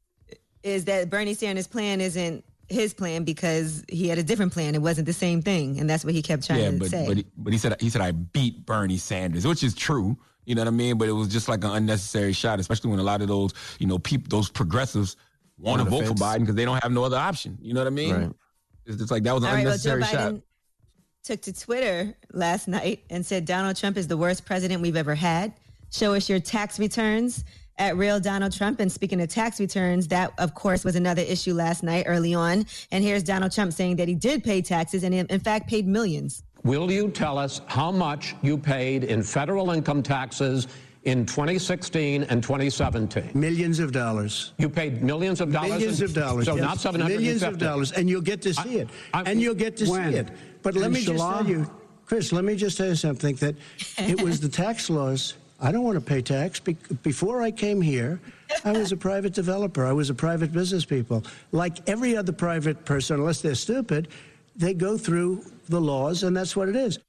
he, is that Bernie Sanders' plan isn't his plan because he had a different plan. It wasn't the same thing. And that's what he kept trying yeah, to but, say. but, he, but he said, he said, I beat Bernie Sanders, which is true. You know what I mean? But it was just like an unnecessary shot, especially when a lot of those, you know, people, those progressives want to vote for Biden because they don't have no other option. You know what I mean? Right. It's just like that was an All right, well, unnecessary Joe shot. Biden took to Twitter last night and said Donald Trump is the worst president we've ever had. Show us your tax returns at Real Donald Trump. And speaking of tax returns, that, of course, was another issue last night early on. And here's Donald Trump saying that he did pay taxes and, in fact, paid millions. Will you tell us how much you paid in federal income taxes in twenty sixteen and twenty seventeen? Millions of dollars. You paid millions of dollars? Millions in, of dollars. So yes. not seven hundred fifty. Millions of dollars. And you'll get to see I, it. I, and you'll get to when? see it. But let me just Inshallah? tell you, Chris, let me just tell you something, that it was the tax laws. I don't want to pay tax. Be- before I came here, I was a private developer. I was a private business people. Like every other private person, unless they're stupid, they go through the laws, and that's what it is.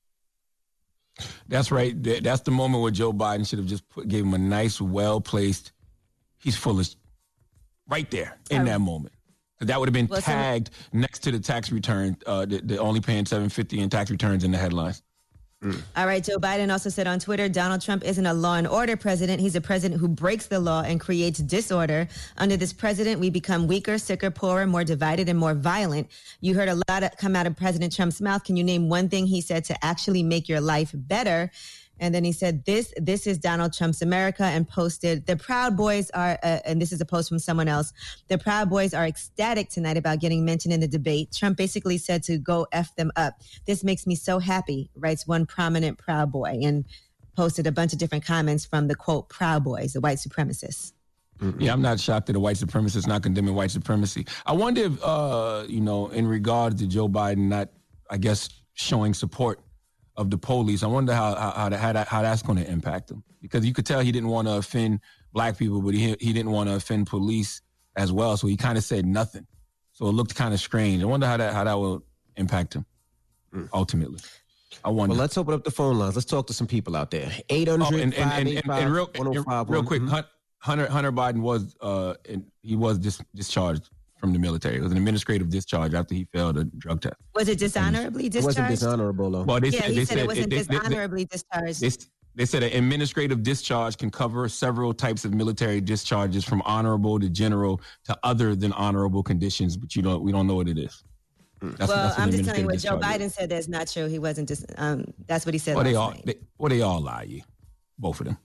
That's right. That- That's the moment where Joe Biden should have just put, gave him a nice, well-placed, he's full of, right there in that moment. That would have been Well, some- tagged next to the tax return, uh, the, the only paying seven hundred fifty dollars in tax returns in the headlines. Mm. All right. Joe Biden also said on Twitter, Donald Trump isn't a law and order president. He's a president who breaks the law and creates disorder. Under this president, we become weaker, sicker, poorer, more divided, and more violent. You heard a lot of, come out of President Trump's mouth. Can you name one thing he said to actually make your life better? And then he said, this this is Donald Trump's America, and posted, the Proud Boys are, uh, and this is a post from someone else, the Proud Boys are ecstatic tonight about getting mentioned in the debate. Trump basically said to go F them up. This makes me so happy, writes one prominent Proud Boy, and posted a bunch of different comments from the, quote, Proud Boys, the white supremacists. Mm-hmm. Yeah, I'm not shocked that a white supremacist is not condemning white supremacy. I wonder if, uh, you know, in regards to Joe Biden not, I guess, showing support of the police, I wonder how how how, that, how that's going to impact him, because you could tell he didn't want to offend black people, but he he didn't want to offend police as well, so he kind of said nothing. So it looked kind of strange. I wonder how that how that will impact him ultimately. I wonder. Well, let's open up the phone lines. Let's talk to some people out there. eight hundred, oh, and, and, and, and, and real, one oh five one. real quick, Hunter Hunter Biden was uh he was dis- discharged from the military. It was an administrative discharge after he failed a drug test. Was it dishonorably discharged? It wasn't dishonorable, though. Well, they yeah, said, he they said, said it wasn't they, they, dishonorably discharged. They, they said an administrative discharge can cover several types of military discharges, from honorable to general to other than honorable conditions, but you don't we don't know what it is. That's, well, that's I'm just telling you what Joe discharge Biden is. said. That's not true. He wasn't just. Um, that's what he said. Well, last they all night. they, well they all lie, you, both of them.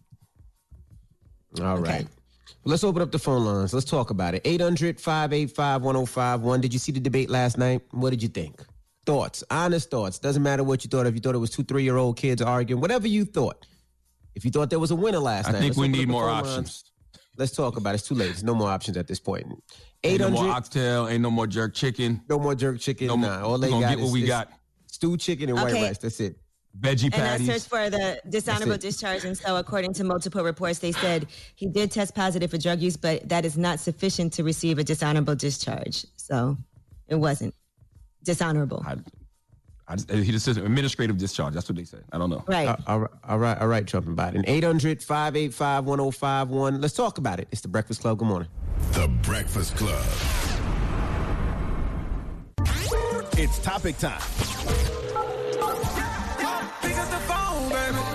All Okay. right. Let's open up the phone lines. Let's talk about it. eight hundred, five eight five, one oh five one. Did you see the debate last night? What did you think? Thoughts, honest thoughts. Doesn't matter what you thought. If you thought it was two, three-year-old kids arguing, whatever you thought. If you thought there was a winner last I night. think let's we open up need the more phone options. lines. Let's talk about it. It's too late. There's no more options at this point. Ain't no more eight hundred, oxtail, ain't no more jerk chicken. no more jerk chicken. No nah, more, all we they gonna got get is what we is got. stewed chicken and white Okay. rice. That's it. Veggie And I patties. searched for the dishonorable That's it. discharge, and so according to multiple reports, they said he did test positive for drug use, but that is not sufficient to receive a dishonorable discharge. So it wasn't dishonorable. I, I just, he just says administrative discharge. That's what they said. I don't know. Right. Uh, all right, all right, all right, Trump and Biden. eight hundred, five eight five, one oh five one. Let's talk about it. It's The Breakfast Club. Good morning. The Breakfast Club. It's topic time. Pick up the phone,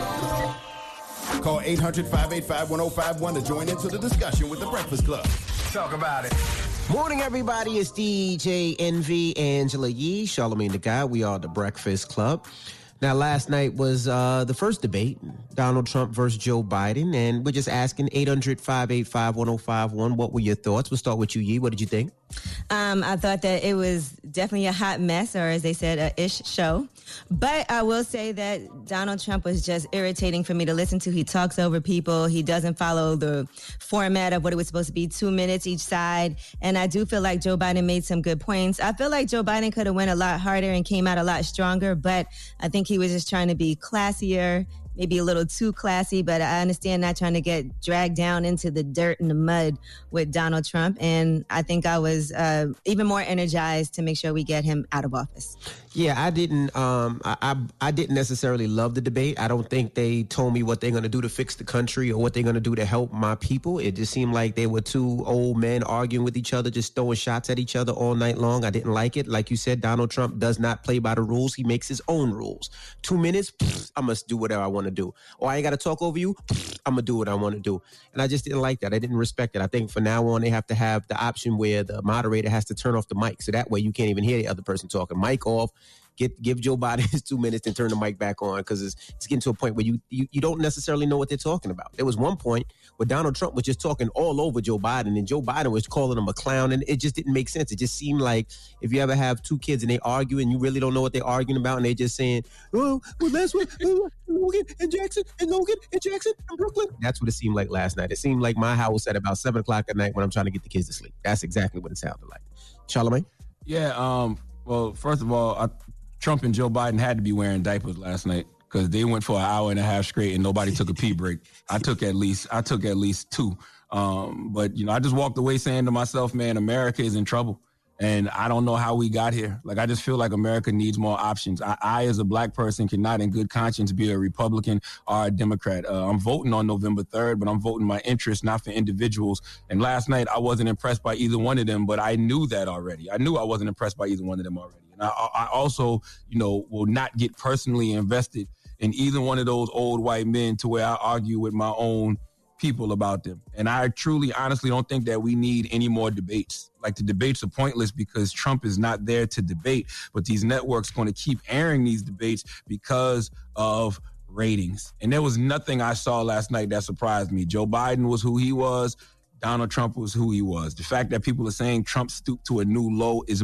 baby. Call eight hundred, five eight five, one oh five one to join into the discussion with The Breakfast Club. Talk about it. Morning, everybody. It's D J Envy, Angela Yee, Charlamagne the Guy. We are The Breakfast Club. Now, last night was uh, the first debate, Donald Trump versus Joe Biden, and we're just asking eight hundred, five eight five, one oh five one. What were your thoughts? We'll start with you, Yee. What did you think? Um, I thought that it was definitely a hot mess, or as they said, a ish show. But I will say that Donald Trump was just irritating for me to listen to. He talks over people. He doesn't follow the format of what it was supposed to be, two minutes each side. And I do feel like Joe Biden made some good points. I feel like Joe Biden could have went a lot harder and came out a lot stronger, but I think he was just trying to be classier, maybe a little too classy, but I understand not trying to get dragged down into the dirt and the mud with Donald Trump. And I think I was uh, even more energized to make sure we get him out of office. Yeah, I didn't. Um, I, I I didn't necessarily love the debate. I don't think they told me what they're going to do to fix the country or what they're going to do to help my people. It just seemed like they were two old men arguing with each other, just throwing shots at each other all night long. I didn't like it. Like you said, Donald Trump does not play by the rules. He makes his own rules. Two minutes, pfft, I must do whatever I want to do. Or I ain't got to talk over you. Pfft, I'm going to do what I want to do. And I just didn't like that. I didn't respect it. I think from now on, they have to have the option where the moderator has to turn off the mic. So that way you can't even hear the other person talking. Mic off. Get, give Joe Biden his two minutes and turn the mic back on, because it's, it's getting to a point where you, you you don't necessarily know what they're talking about. There was one point where Donald Trump was just talking all over Joe Biden, and Joe Biden was calling him a clown, and it just didn't make sense. It just seemed like if you ever have two kids and they argue and you really don't know what they're arguing about, and they're just saying, oh, well, that's what Logan and Jackson and Logan and Jackson and Brooklyn. That's what it seemed like last night. It seemed like my house at about seven o'clock at night when I'm trying to get the kids to sleep. That's exactly what it sounded like. Charlamagne? Yeah, um, well, first of all, I Trump and Joe Biden had to be wearing diapers last night because they went for an hour and a half straight and nobody took a pee break. I took at least I took at least two. Um, but, you know, I just walked away saying to myself, man, America is in trouble. And I don't know how we got here. Like, I just feel like America needs more options. I, I as a black person, cannot in good conscience be a Republican or a Democrat. Uh, I'm voting on November third, but I'm voting my interests, not for individuals. And last night, I wasn't impressed by either one of them, but I knew that already. I knew I wasn't impressed by either one of them already. And I, I also, you know, will not get personally invested in either one of those old white men to where I argue with my own people about them. And I truly, honestly don't think that we need any more debates. Like, the debates are pointless because Trump is not there to debate, but these networks going to keep airing these debates because of ratings. And there was nothing I saw last night that surprised me. Joe Biden was who he was. Donald Trump was who he was. The fact that people are saying Trump stooped to a new low is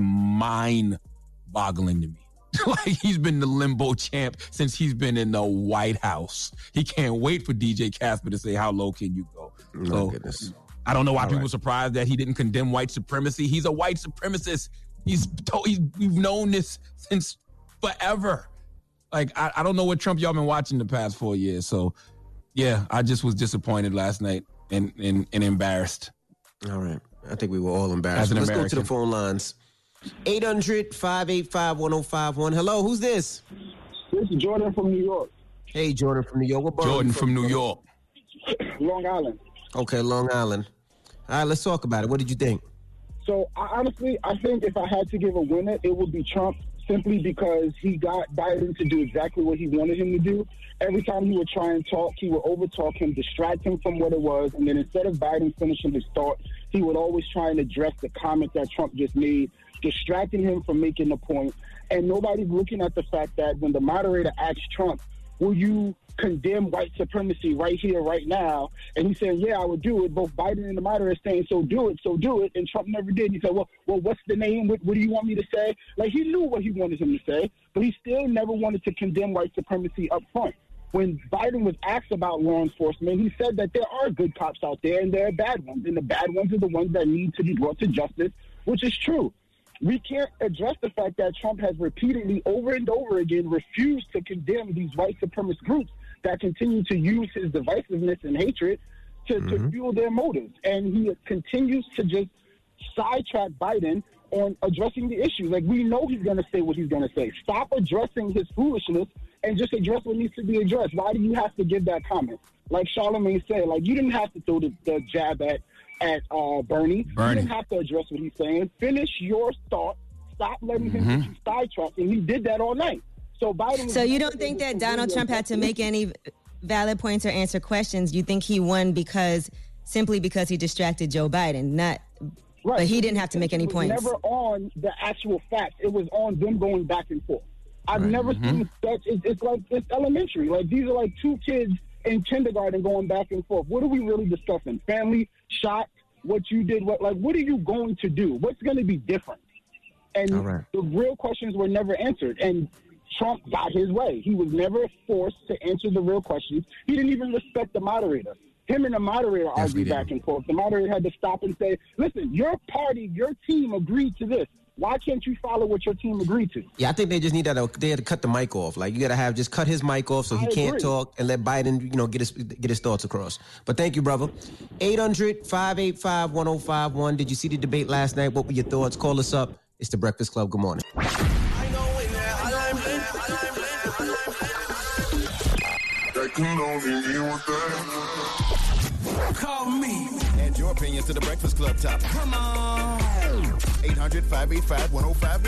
mind-boggling to me. Like, he's been the limbo champ since he's been in the White House. He can't wait for D J Casper to say, how low can you go? Oh, so, goodness. I don't know why All people right. are surprised that he didn't condemn white supremacy. He's a white supremacist. He's, he's we've known this since forever. Like, I, I don't know what Trump y'all been watching the past four years. So, yeah, I just was disappointed last night and, and, and embarrassed. All right. I think we were all embarrassed. As an Let's American. go to the phone lines. eight hundred, five eight five, one oh five one. Hello, who's this? This is Jordan from New York. Hey, Jordan from New York. What borough Jordan you from New York. Long Island. Okay, Long Island. All right, let's talk about it. What did you think? So, I, honestly, I think if I had to give a winner, it would be Trump, simply because he got Biden to do exactly what he wanted him to do. Every time he would try and talk, he would overtalk him, distract him from what it was, and then instead of Biden finishing his thought, he would always try and address the comment that Trump just made, distracting him from making the point. And nobody's looking at the fact that when the moderator asked Trump, will you condemn white supremacy right here, right now? And he said, yeah, I would do it. Both Biden and the moderator saying, so do it, so do it. And Trump never did. He said, well, well, what's the name? What, what do you want me to say? Like, he knew what he wanted him to say, but he still never wanted to condemn white supremacy up front. When Biden was asked about law enforcement, he said that there are good cops out there and there are bad ones. And the bad ones are the ones that need to be brought to justice, which is true. We can't address the fact that Trump has repeatedly, over and over again, refused to condemn these white supremacist groups that continue to use his divisiveness and hatred to, mm-hmm. to fuel their motives. And he continues to just sidetrack Biden on addressing the issues. Like, we know he's going to say what he's going to say. Stop addressing his foolishness and just address what needs to be addressed. Why do you have to give that comment? Like Charlamagne said, like, you didn't have to throw the, the jab at, at uh, Bernie. Bernie. You didn't have to address what he's saying. Finish your thought. Stop letting him Mm-hmm. get you sidetracked. And he did that all night. So Biden. So you don't think that Donald Trump had to make any valid points or answer questions? You think he won because simply because he distracted Joe Biden, not, right. but he didn't have to make any It was points. never on the actual facts. It was on them going back and forth. I've Right. never Mhm. seen that. It's, it's like it's elementary. Like, these are like two kids in kindergarten going back and forth. What are we really discussing? Family, shot, what you did, what like what are you going to do? What's going to be different? And All right. the real questions were never answered. And Trump got his way. He was never forced to answer the real questions. He didn't even respect the moderator. Him and the moderator argued back and forth. The moderator had to stop and say, listen, your party, your team agreed to this. Why can't you follow what your team agreed to? Yeah, I think they just need that. They had to cut the mic off. Like, you got to have just cut his mic off so he I can't agree. talk and let Biden, you know, get his get his thoughts across. But thank you, brother. eight hundred, five eight five, one oh five one. Did you see the debate last night? What were your thoughts? Call us up. It's the Breakfast Club. Good morning. Call me. Add your opinion to the Breakfast Club topic. Come on. eight hundred, five eight five, one oh five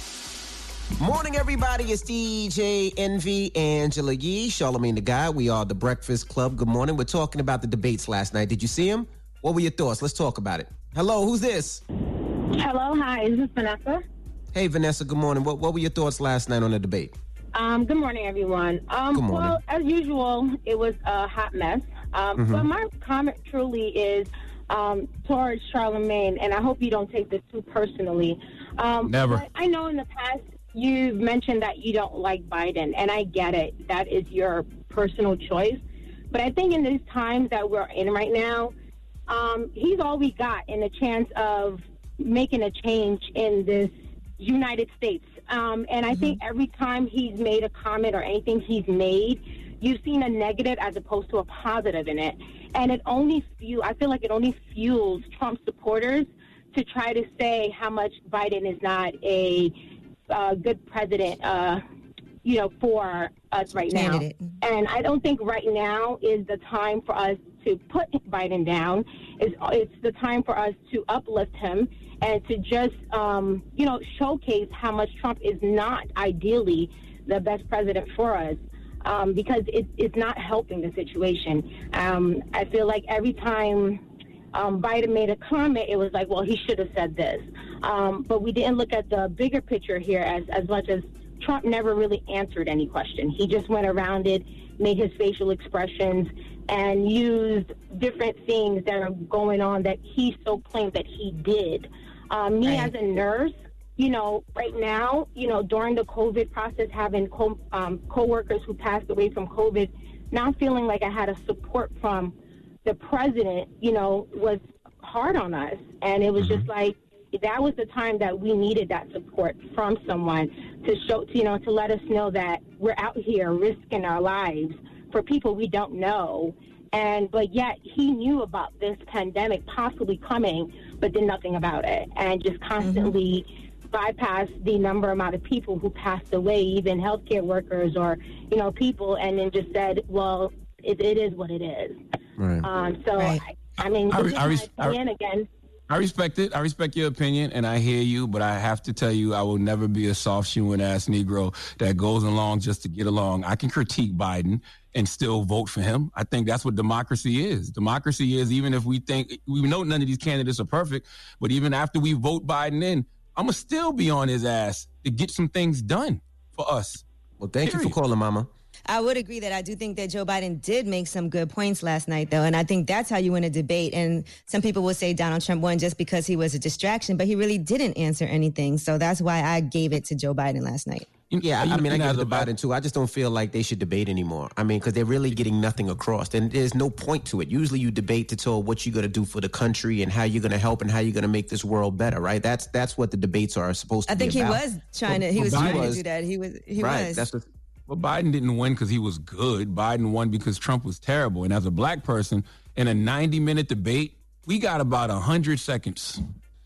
one. Morning, everybody. It's D J Envy, Angela Yee, Charlamagne the Guy. We are the Breakfast Club. Good morning. We're talking about the debates last night. Did you see them? What were your thoughts? Let's talk about it. Hello, who's this? Hello, hi. Is this Vanessa? Hey, Vanessa. Good morning. What What were your thoughts last night on the debate? Um, good morning, everyone. Um, Good morning. Well, as usual, it was a hot mess. Um, Mhm. But my comment truly is um, towards Charlamagne, and I hope you don't take this too personally. Um, Never. but I know in the past you've mentioned that you don't like Biden, and I get it. That is your personal choice. But I think in these times that we're in right now, um, he's all we got in a chance of making a change in this United States. Um, and I think every time he's made a comment or anything he's made, you've seen a negative as opposed to a positive in it. And it only fuel, I feel like it only fuels Trump supporters to try to say how much Biden is not a uh, good president, uh, you know, for us right Candidate. now. And I don't think right now is the time for us to put Biden down. It's, it's the time for us to uplift him and to just, um, you know, showcase how much Trump is not ideally the best president for us. Um, because it, it's not helping the situation. Um, I feel like every time um, Biden made a comment, it was like, well, he should have said this. Um, but we didn't look at the bigger picture here as, as much as Trump never really answered any question. He just went around it, made his facial expressions, and used different things that are going on that he so claimed that he did. Um, me Right. as a nurse, you know, right now, you know, during the COVID process, having co- um, coworkers who passed away from COVID, not feeling like I had a support from the president, you know, was hard on us. And it was just like, that was the time that we needed that support from someone to show, you know, to let us know that we're out here risking our lives for people we don't know. And, but yet he knew about this pandemic possibly coming, but did nothing about it. And just constantly mm-hmm. bypassed the number amount of people who passed away, even healthcare workers or, you know, people, and then just said, well, it, it is what it is. Right. Um, so, Right. I, I mean, I this re- is I my res- I- opinion again. I respect it. I respect your opinion, and I hear you, but I have to tell you, I will never be a soft-shoeing ass Negro that goes along just to get along. I can critique Biden and still vote for him. I think that's what democracy is. Democracy is, even if we think, we know none of these candidates are perfect, but even after we vote Biden in, I'm going to still be on his ass to get some things done for us. Well, thank Period. you for calling, Mama. I would agree that I do think that Joe Biden did make some good points last night, though. And I think that's how you win a debate. And some people will say Donald Trump won just because he was a distraction, but he really didn't answer anything. So that's why I gave it to Joe Biden last night. Yeah, You- I mean, I you know, give it to about- Biden too. I just don't feel like they should debate anymore. I mean, because they're really getting nothing across, and there's no point to it. Usually, you debate to tell what you're going to do for the country and how you're going to help and how you're going to make this world better, right? That's that's what the debates are supposed to I be think he about. was trying to. He Well, was Biden trying was- to do that. He was. He right. was. That's what, Well, Biden didn't win because he was good. Biden won because Trump was terrible. And as a black person in a ninety minute debate, we got about one hundred seconds.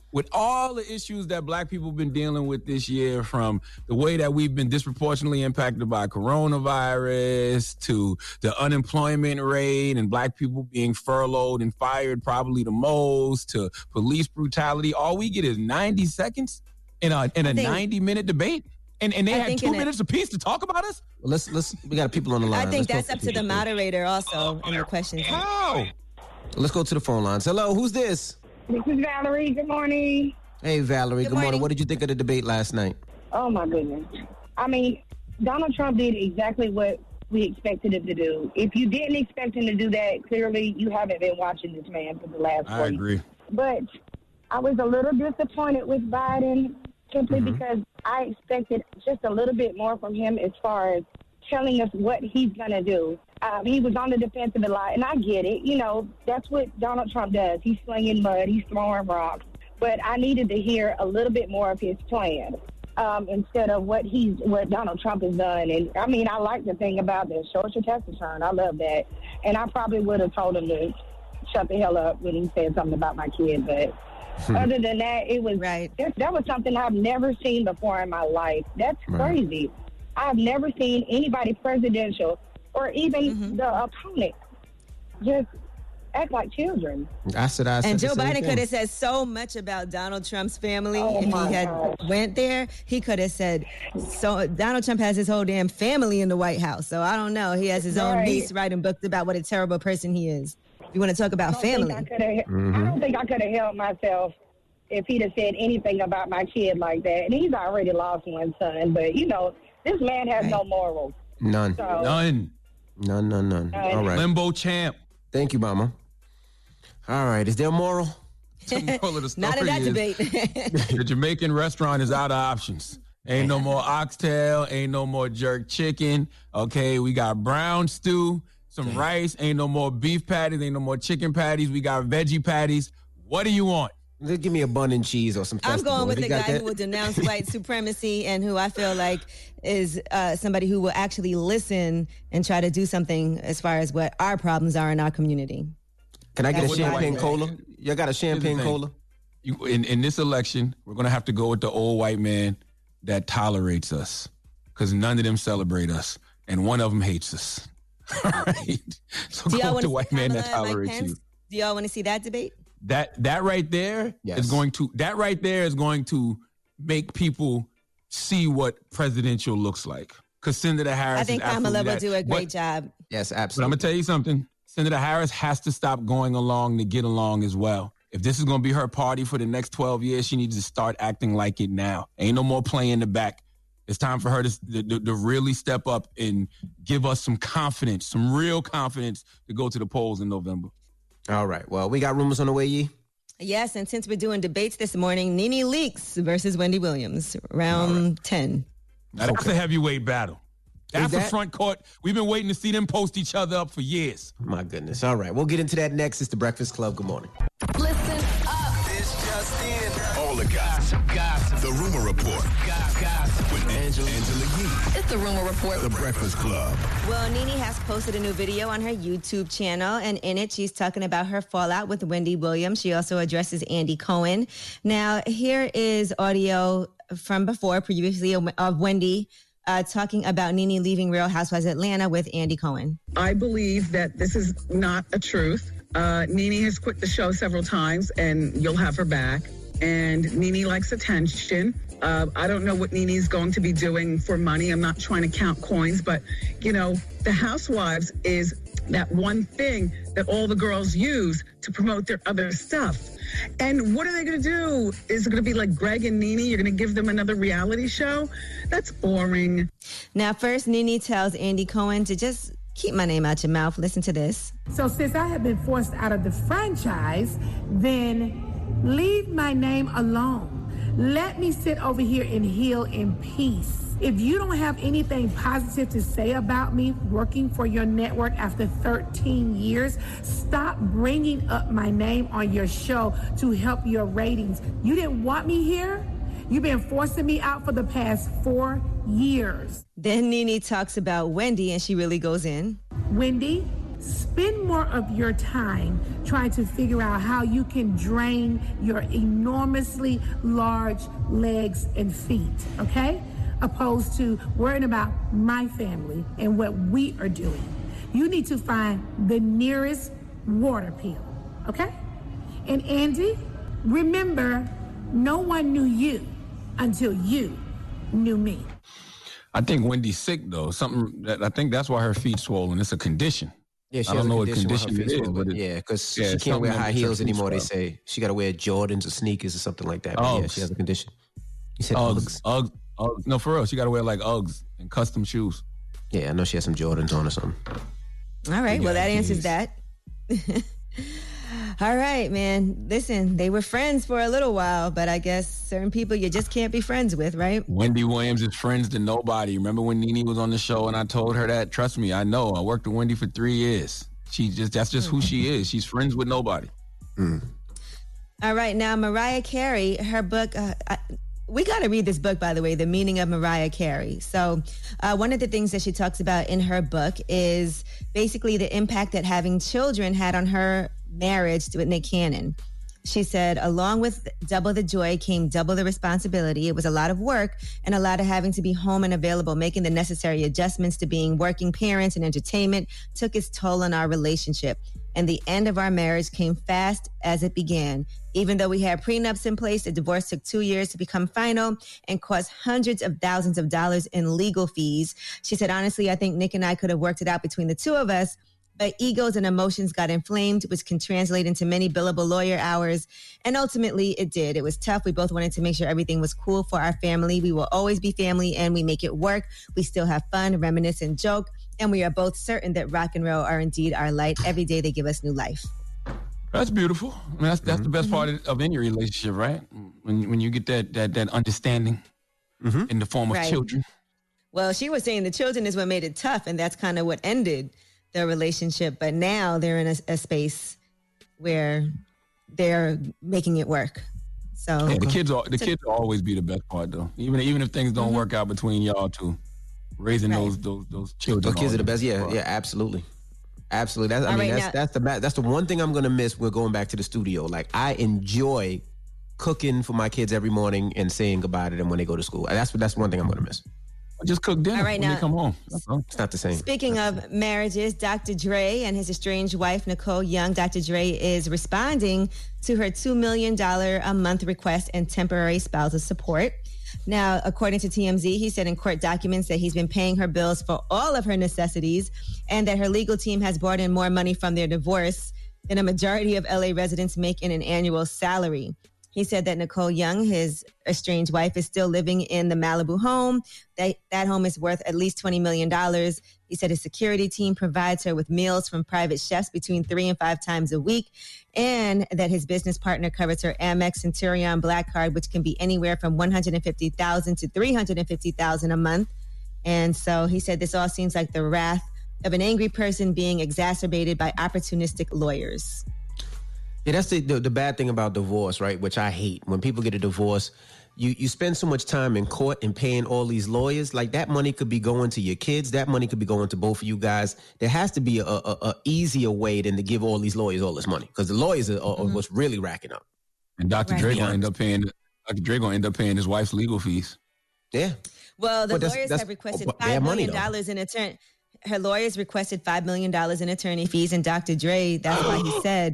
with all the issues that black people have been dealing with this year, from the way that we've been disproportionately impacted by coronavirus to the unemployment rate and black people being furloughed and fired probably the most, to police brutality, all we get is ninety seconds in a in a ninety-minute debate. And and they I had two minutes a, apiece to talk about us? Well, let's let's we got people on the line. I think let's that's up to the moderator also in the questions. How? Let's go to the phone lines. Hello, who's this? This is Valerie. Good morning. Hey, Valerie. Good, good morning. morning. What did you think of the debate last night? Oh, my goodness. I mean, Donald Trump did exactly what we expected him to do. If you didn't expect him to do that, clearly you haven't been watching this man for the last four I agree. years. But I was a little disappointed with Biden simply mm-hmm. because I expected just a little bit more from him as far as telling us what he's going to do. Um, he was on the defensive a lot, and I get it. You know, that's what Donald Trump does. He's slinging mud. He's throwing rocks. But I needed to hear a little bit more of his plan um, instead of what he's what Donald Trump has done. And, I mean, I like the thing about the short your tax return. I love that. And I probably would have told him to shut the hell up when he said something about my kid. But other than that, it was right. that, that was something I've never seen before in my life. That's right. Crazy. I've never seen anybody presidential or even mm-hmm. the opponent just act like children. I said I said And Joe Biden thing. could have said so much about Donald Trump's family oh if he had gosh. went there. He could have said, so Donald Trump has his whole damn family in the White House. So I don't know. He has his own right. niece writing books about what a terrible person he is. You want to talk about I family. I, mm-hmm. I don't think I could have helped myself if he'd have said anything about my kid like that. And he's already lost one son. But, you know, this man has right. no morals. None. So, None. None, none, none. None. All right. Limbo champ. Thank you, Mama. All right. Is there a moral? The moral of the story Not in that is debate. the Jamaican restaurant is out of options. Ain't no more oxtail. Ain't no more jerk chicken. Okay, we got brown stew, some Damn. rice. Ain't no more beef patties. Ain't no more chicken patties. We got veggie patties. What do you want? Give me a bun and cheese or some festival. I'm going with they the guy that? who will denounce white supremacy and who I feel like is uh, somebody who will actually listen and try to do something as far as what our problems are in our community. Can I get That's a champagne cola? Y'all got a champagne cola? You, in, in this election, we're going to have to go with the old white man that tolerates us because none of them celebrate us, and one of them hates us. All right? So Do go with the white man Kamala that tolerates you. Do y'all want to see that debate? That that right there yes. is going to that right there is going to make people see what presidential looks like. Because Senator Harris, I think is Kamala will that. do a great but, job. Yes, But absolutely. I'm gonna tell you something. Senator Harris has to stop going along to get along as well. If this is gonna be her party for the next twelve years, she needs to start acting like it now. Ain't no more playing in the back. It's time for her to, to, to really step up and give us some confidence, some real confidence to go to the polls in November. All right. Well, we got rumors on the way, Yee. Yes, and since we're doing debates this morning, Nene Leakes versus Wendy Williams, round right. ten. Now, that's okay. a heavyweight battle. That's that? a front court. We've been waiting to see them post each other up for years. My goodness. All right. We'll get into that next. It's The Breakfast Club. Good morning. Listen up. This just in. All the gossip. Gossip. The Rumor Report. Gossip. With Angela, Angela Yee. It's The Rumor Report. The Breakfast Club. Well, Nene has posted a new video on her YouTube channel, and in it, she's talking about her fallout with Wendy Williams. She also addresses Andy Cohen. Now, here is audio from before, previously, of Wendy Uh, talking about Nene leaving Real Housewives Atlanta with Andy Cohen. I believe that this is not a truth. Uh, Nene has quit the show several times, and you'll have her back. And Nene likes attention. Uh, I don't know what Nene's going to be doing for money. I'm not trying to count coins, but, you know, the Housewives is that one thing that all the girls use to promote their other stuff. And what are they going to do? Is it going to be like Greg and Nene? You're going to give them another reality show? That's boring. Now, first, Nene tells Andy Cohen to just keep my name out your mouth. Listen to this. So since I have been forced out of the franchise, then leave my name alone. Let me sit over here and heal in peace. If you don't have anything positive to say about me working for your network after thirteen years, stop bringing up my name on your show to help your ratings. You didn't want me here? You've been forcing me out for the past four years. Then Nene talks about Wendy, and she really goes in. Wendy, spend more of your time trying to figure out how you can drain your enormously large legs and feet, okay? Opposed to worrying about my family and what we are doing. You need to find the nearest water pill, okay? And Andy, remember, no one knew you until you knew me. I think Wendy's sick though. Something that I think that's why her feet swollen. It's a condition. Yeah, she I has don't a know what condition condition where her it feet is, swell, but it, yeah, because yeah, she it's can't wear something that high makes her heels feet anymore. They swell. say she got to wear Jordans or sneakers or something like that. But yeah, Uggs. she has a condition. You said Uggs, Uggs. Uggs, Uggs. No, for real. She got to wear like Uggs and custom shoes. Yeah, I know she has some Jordans on or something. All right, well, Yeah, that answers geez. that. All right, man. Listen, they were friends for a little while, but I guess certain people you just can't be friends with, right? Wendy Williams is friends to nobody. Remember when Nene was on the show and I told her that? Trust me, I know. I worked with Wendy for three years. She just that's just who she is. She's friends with nobody. Mm. All right, now Mariah Carey, her book, uh, I, we got to read this book, by the way, The Meaning of Mariah Carey. So uh, one of the things that she talks about in her book is basically the impact that having children had on her marriage with Nick Cannon. She said, along with double the joy came double the responsibility. It was a lot of work and a lot of having to be home and available, making the necessary adjustments to being working parents and entertainment took its toll on our relationship. And the end of our marriage came fast as it began. Even though we had prenups in place, the divorce took two years to become final and cost hundreds of thousands of dollars in legal fees. She said, honestly, I think Nick and I could have worked it out between the two of us, but egos and emotions got inflamed, which can translate into many billable lawyer hours. And ultimately, it did. It was tough. We both wanted to make sure everything was cool for our family. We will always be family, and we make it work. We still have fun, reminisce, and joke. And we are both certain that rock and roll are indeed our light. Every day they give us new life. That's beautiful. I mean, that's that's mm-hmm. the best part of, of any relationship, right? When when you get that that that understanding mm-hmm. in the form of Right. children. Well, she was saying the children is what made it tough, and that's kind of what ended their relationship. But now they're in a, a space where they're making it work. So Yeah, the kids are the So- kids will always be the best part, though. Even even if things don't Mm-hmm. work out between y'all two, raising those those those children. Those kids are the always best. Yeah, part. yeah, absolutely. Absolutely. That's, I All mean, right, that's now- that's the ba- that's the one thing I'm gonna miss. We're going back to the studio. Like, I enjoy cooking for my kids every morning and saying goodbye to them when they go to school. That's that's one thing I'm gonna miss. Just cook dinner All right, when now- they come home. That's all. It's not the same. Speaking of marriages, Doctor Dre and his estranged wife, Nicole Young. Doctor Dre is responding to her two million dollars a month request and temporary spousal support. Now, according to T M Z, he said in court documents that he's been paying her bills for all of her necessities and that her legal team has brought in more money from their divorce than a majority of L A residents make in an annual salary. He said that Nicole Young, his estranged wife, is still living in the Malibu home. That, that home is worth at least twenty million dollars. He said his security team provides her with meals from private chefs between three and five times a week, and that his business partner covers her Amex Centurion Black Card, which can be anywhere from one hundred fifty thousand dollars to three hundred fifty thousand dollars a month. And so he said this all seems like the wrath of an angry person being exacerbated by opportunistic lawyers. Yeah, that's the, the the bad thing about divorce, right? Which I hate. When people get a divorce, you you spend so much time in court and paying all these lawyers. Like, that money could be going to your kids. That money could be going to both of you guys. There has to be a, a, a easier way than to give all these lawyers all this money, because the lawyers are, are Mm-hmm. what's really racking up. And Doctor Right. Dre Yeah. gonna end up paying. Doctor Dre gonna end up paying his wife's legal fees. Yeah. Well, the But that's- lawyers that's- have requested but their five money, million dollars in attorney. Her lawyers requested five million dollars in attorney fees, and Doctor Dre. That's why he said,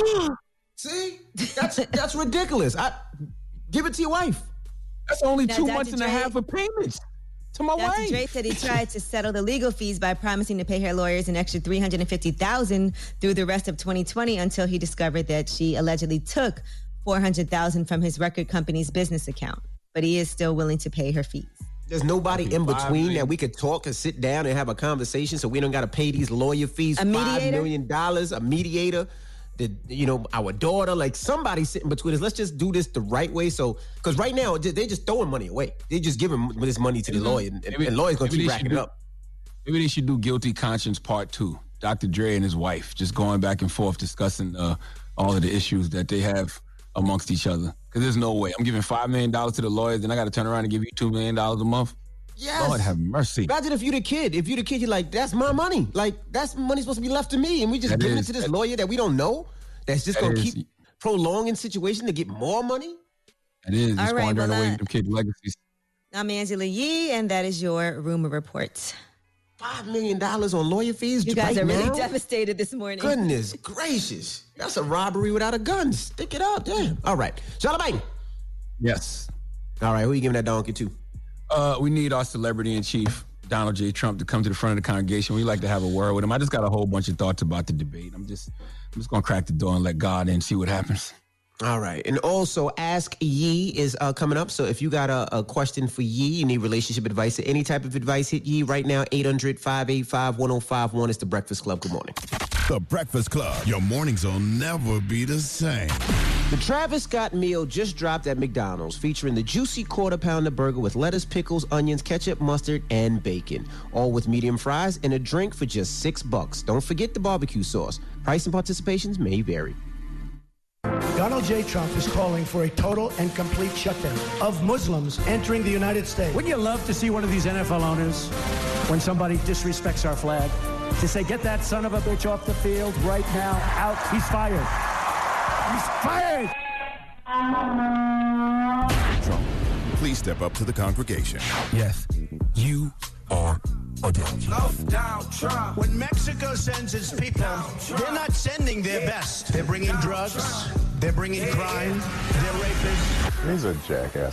See, that's that's ridiculous. I give it to your wife. That's only Now, two Doctor months and a Dre- half of payments to my Doctor wife. Dre said he tried to settle the legal fees by promising to pay her lawyers an extra three hundred fifty thousand dollars through the rest of twenty twenty until he discovered that she allegedly took four hundred thousand dollars from his record company's business account. But he is still willing to pay her fees. There's nobody in Five between million. that we could talk and sit down and have a conversation, so we don't got to pay these lawyer fees. A Five mediator? million dollars, a mediator. The, you know, our daughter, like, somebody sitting between us. Let's just do this the right way. So, because right now they're just throwing money away. They just giving this money to the lawyer, and, Maybe- and lawyers gonna maybe keep they racking should it do- up. Maybe they should do Guilty Conscience Part Two. Doctor Dre and his wife just going back and forth discussing uh, all of the issues that they have amongst each other. Because there's no way I'm giving five million dollars to the lawyers, and I got to turn around and give you two million dollars a month. Yes. Lord have mercy. Imagine if you're the kid. If you're the kid, you're like, that's my money. Like, that's money supposed to be left to me. And we just That giving is- it to this that- lawyer that we don't know, that's just That going to is- keep prolonging situation to get more money? It is. All It's right, squandering well, away uh, them kids' legacies. I'm Angela Yee, and that is your rumor report. Five million dollars on lawyer fees. You guys right are really now? devastated this morning. Goodness gracious. That's a robbery without a gun. Stick it up. Damn. All right. Charlamagne. Yes. All right. Who you giving that donkey to? Uh, we need our celebrity in chief, Donald J. Trump, to come to the front of the congregation. We like to have a word with him. I just got a whole bunch of thoughts about the debate. I'm just, I'm just gonna crack the door and let God in, see what happens. All right. And also, Ask Yee is uh, coming up. So if you got a, a question for Yee, you need relationship advice or any type of advice, hit Yee right now. eight hundred, five eight five, one oh five one is the Breakfast Club. Good morning. The Breakfast Club. Your mornings will never be the same. The Travis Scott meal just dropped at McDonald's, featuring the juicy quarter pounder burger with lettuce, pickles, onions, ketchup, mustard, and bacon. All with medium fries and a drink for just six bucks. Don't forget the barbecue sauce. Price and participations may vary. Donald J. Trump is calling for a total and complete shutdown of Muslims entering the United States. Wouldn't you love to see one of these N F L owners, when somebody disrespects our flag, to say, get that son of a bitch off the field right now, out, he's fired. He's fired! Trump, please step up to the congregation. Yes, you are a donkey. Love Donald Trump. When Mexico sends its people, they're not sending their best. They're bringing drugs, they're bringing crime, they're rapists. He's a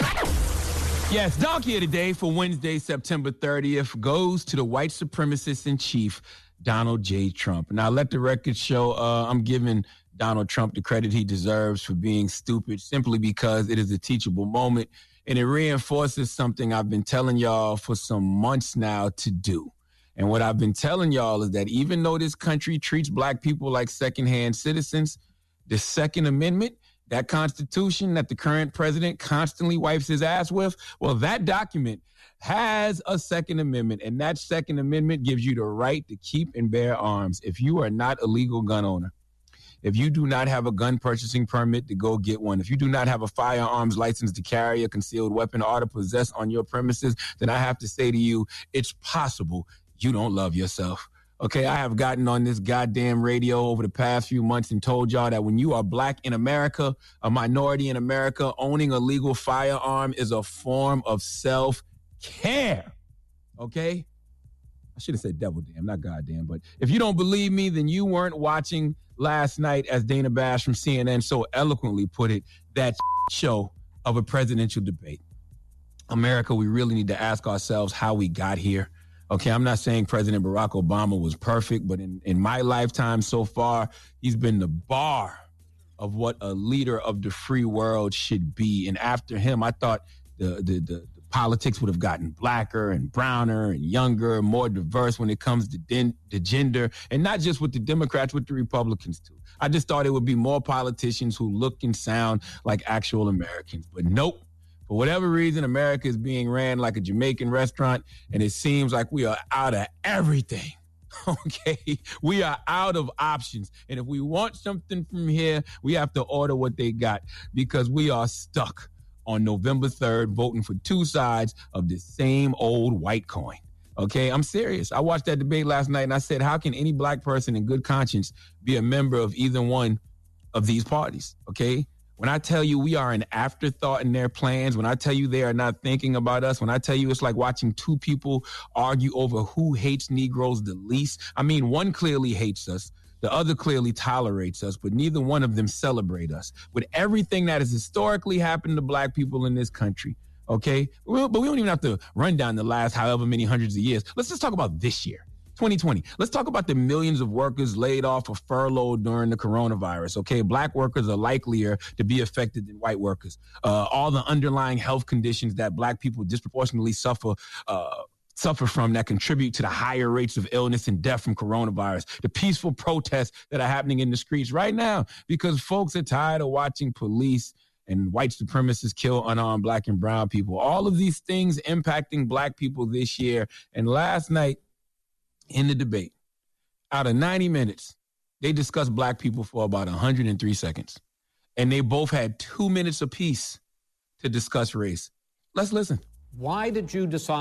jackass. Yes, donkey of the day for Wednesday, September thirtieth, goes to the white supremacist in chief, Donald J. Trump. Now, let the record show uh, I'm giving Donald Trump the credit he deserves for being stupid, simply because it is a teachable moment. And it reinforces something I've been telling y'all for some months now to do. And what I've been telling y'all is that even though this country treats black people like secondhand citizens, the Second Amendment, that Constitution that the current president constantly wipes his ass with, well, that document has a Second Amendment. And that Second Amendment gives you the right to keep and bear arms if you are not a legal gun owner. If you do not have a gun purchasing permit to go get one, if you do not have a firearms license to carry a concealed weapon or to possess on your premises, then I have to say to you, it's possible you don't love yourself. Okay, I have gotten on this goddamn radio over the past few months and told y'all that when you are black in America, a minority in America, owning a legal firearm is a form of self-care. Okay? I should have said devil damn, not goddamn. But if you don't believe me, then you weren't watching last night, as Dana Bash from C N N so eloquently put it, that show of a presidential debate. America, we really need to ask ourselves how we got here. Okay, I'm not saying President Barack Obama was perfect, but in, in my lifetime so far, he's been the bar of what a leader of the free world should be. And after him, I thought the the, the politics would have gotten blacker and browner and younger, more diverse when it comes to den- the gender, and not just with the Democrats, with the Republicans too. I just thought it would be more politicians who look and sound like actual Americans, but nope. For whatever reason, America is being ran like a Jamaican restaurant, and it seems like we are out of everything. Okay, we are out of options. And if we want something from here, we have to order what they got, because we are stuck on November third, voting for two sides of the same old white coin. Okay, I'm serious. I watched that debate last night and I said, how can any black person in good conscience be a member of either one of these parties? Okay, when I tell you we are an afterthought in their plans, when I tell you they are not thinking about us, when I tell you it's like watching two people argue over who hates Negroes the least. I mean, one clearly hates us. The other clearly tolerates us, but neither one of them celebrate us. With everything that has historically happened to black people in this country, okay? But we don't even have to run down the last however many hundreds of years. Let's just talk about this year, twenty twenty. Let's talk about the millions of workers laid off or furloughed during the coronavirus, okay? Black workers are likelier to be affected than white workers. Uh, all the underlying health conditions that black people disproportionately suffer uh suffer from that contribute to the higher rates of illness and death from coronavirus, the peaceful protests that are happening in the streets right now, because folks are tired of watching police and white supremacists kill unarmed black and brown people. All of these things impacting black people this year. And last night in the debate, out of ninety minutes, they discussed black people for about one hundred three seconds. And they both had two minutes apiece to discuss race. Let's listen. Why did you decide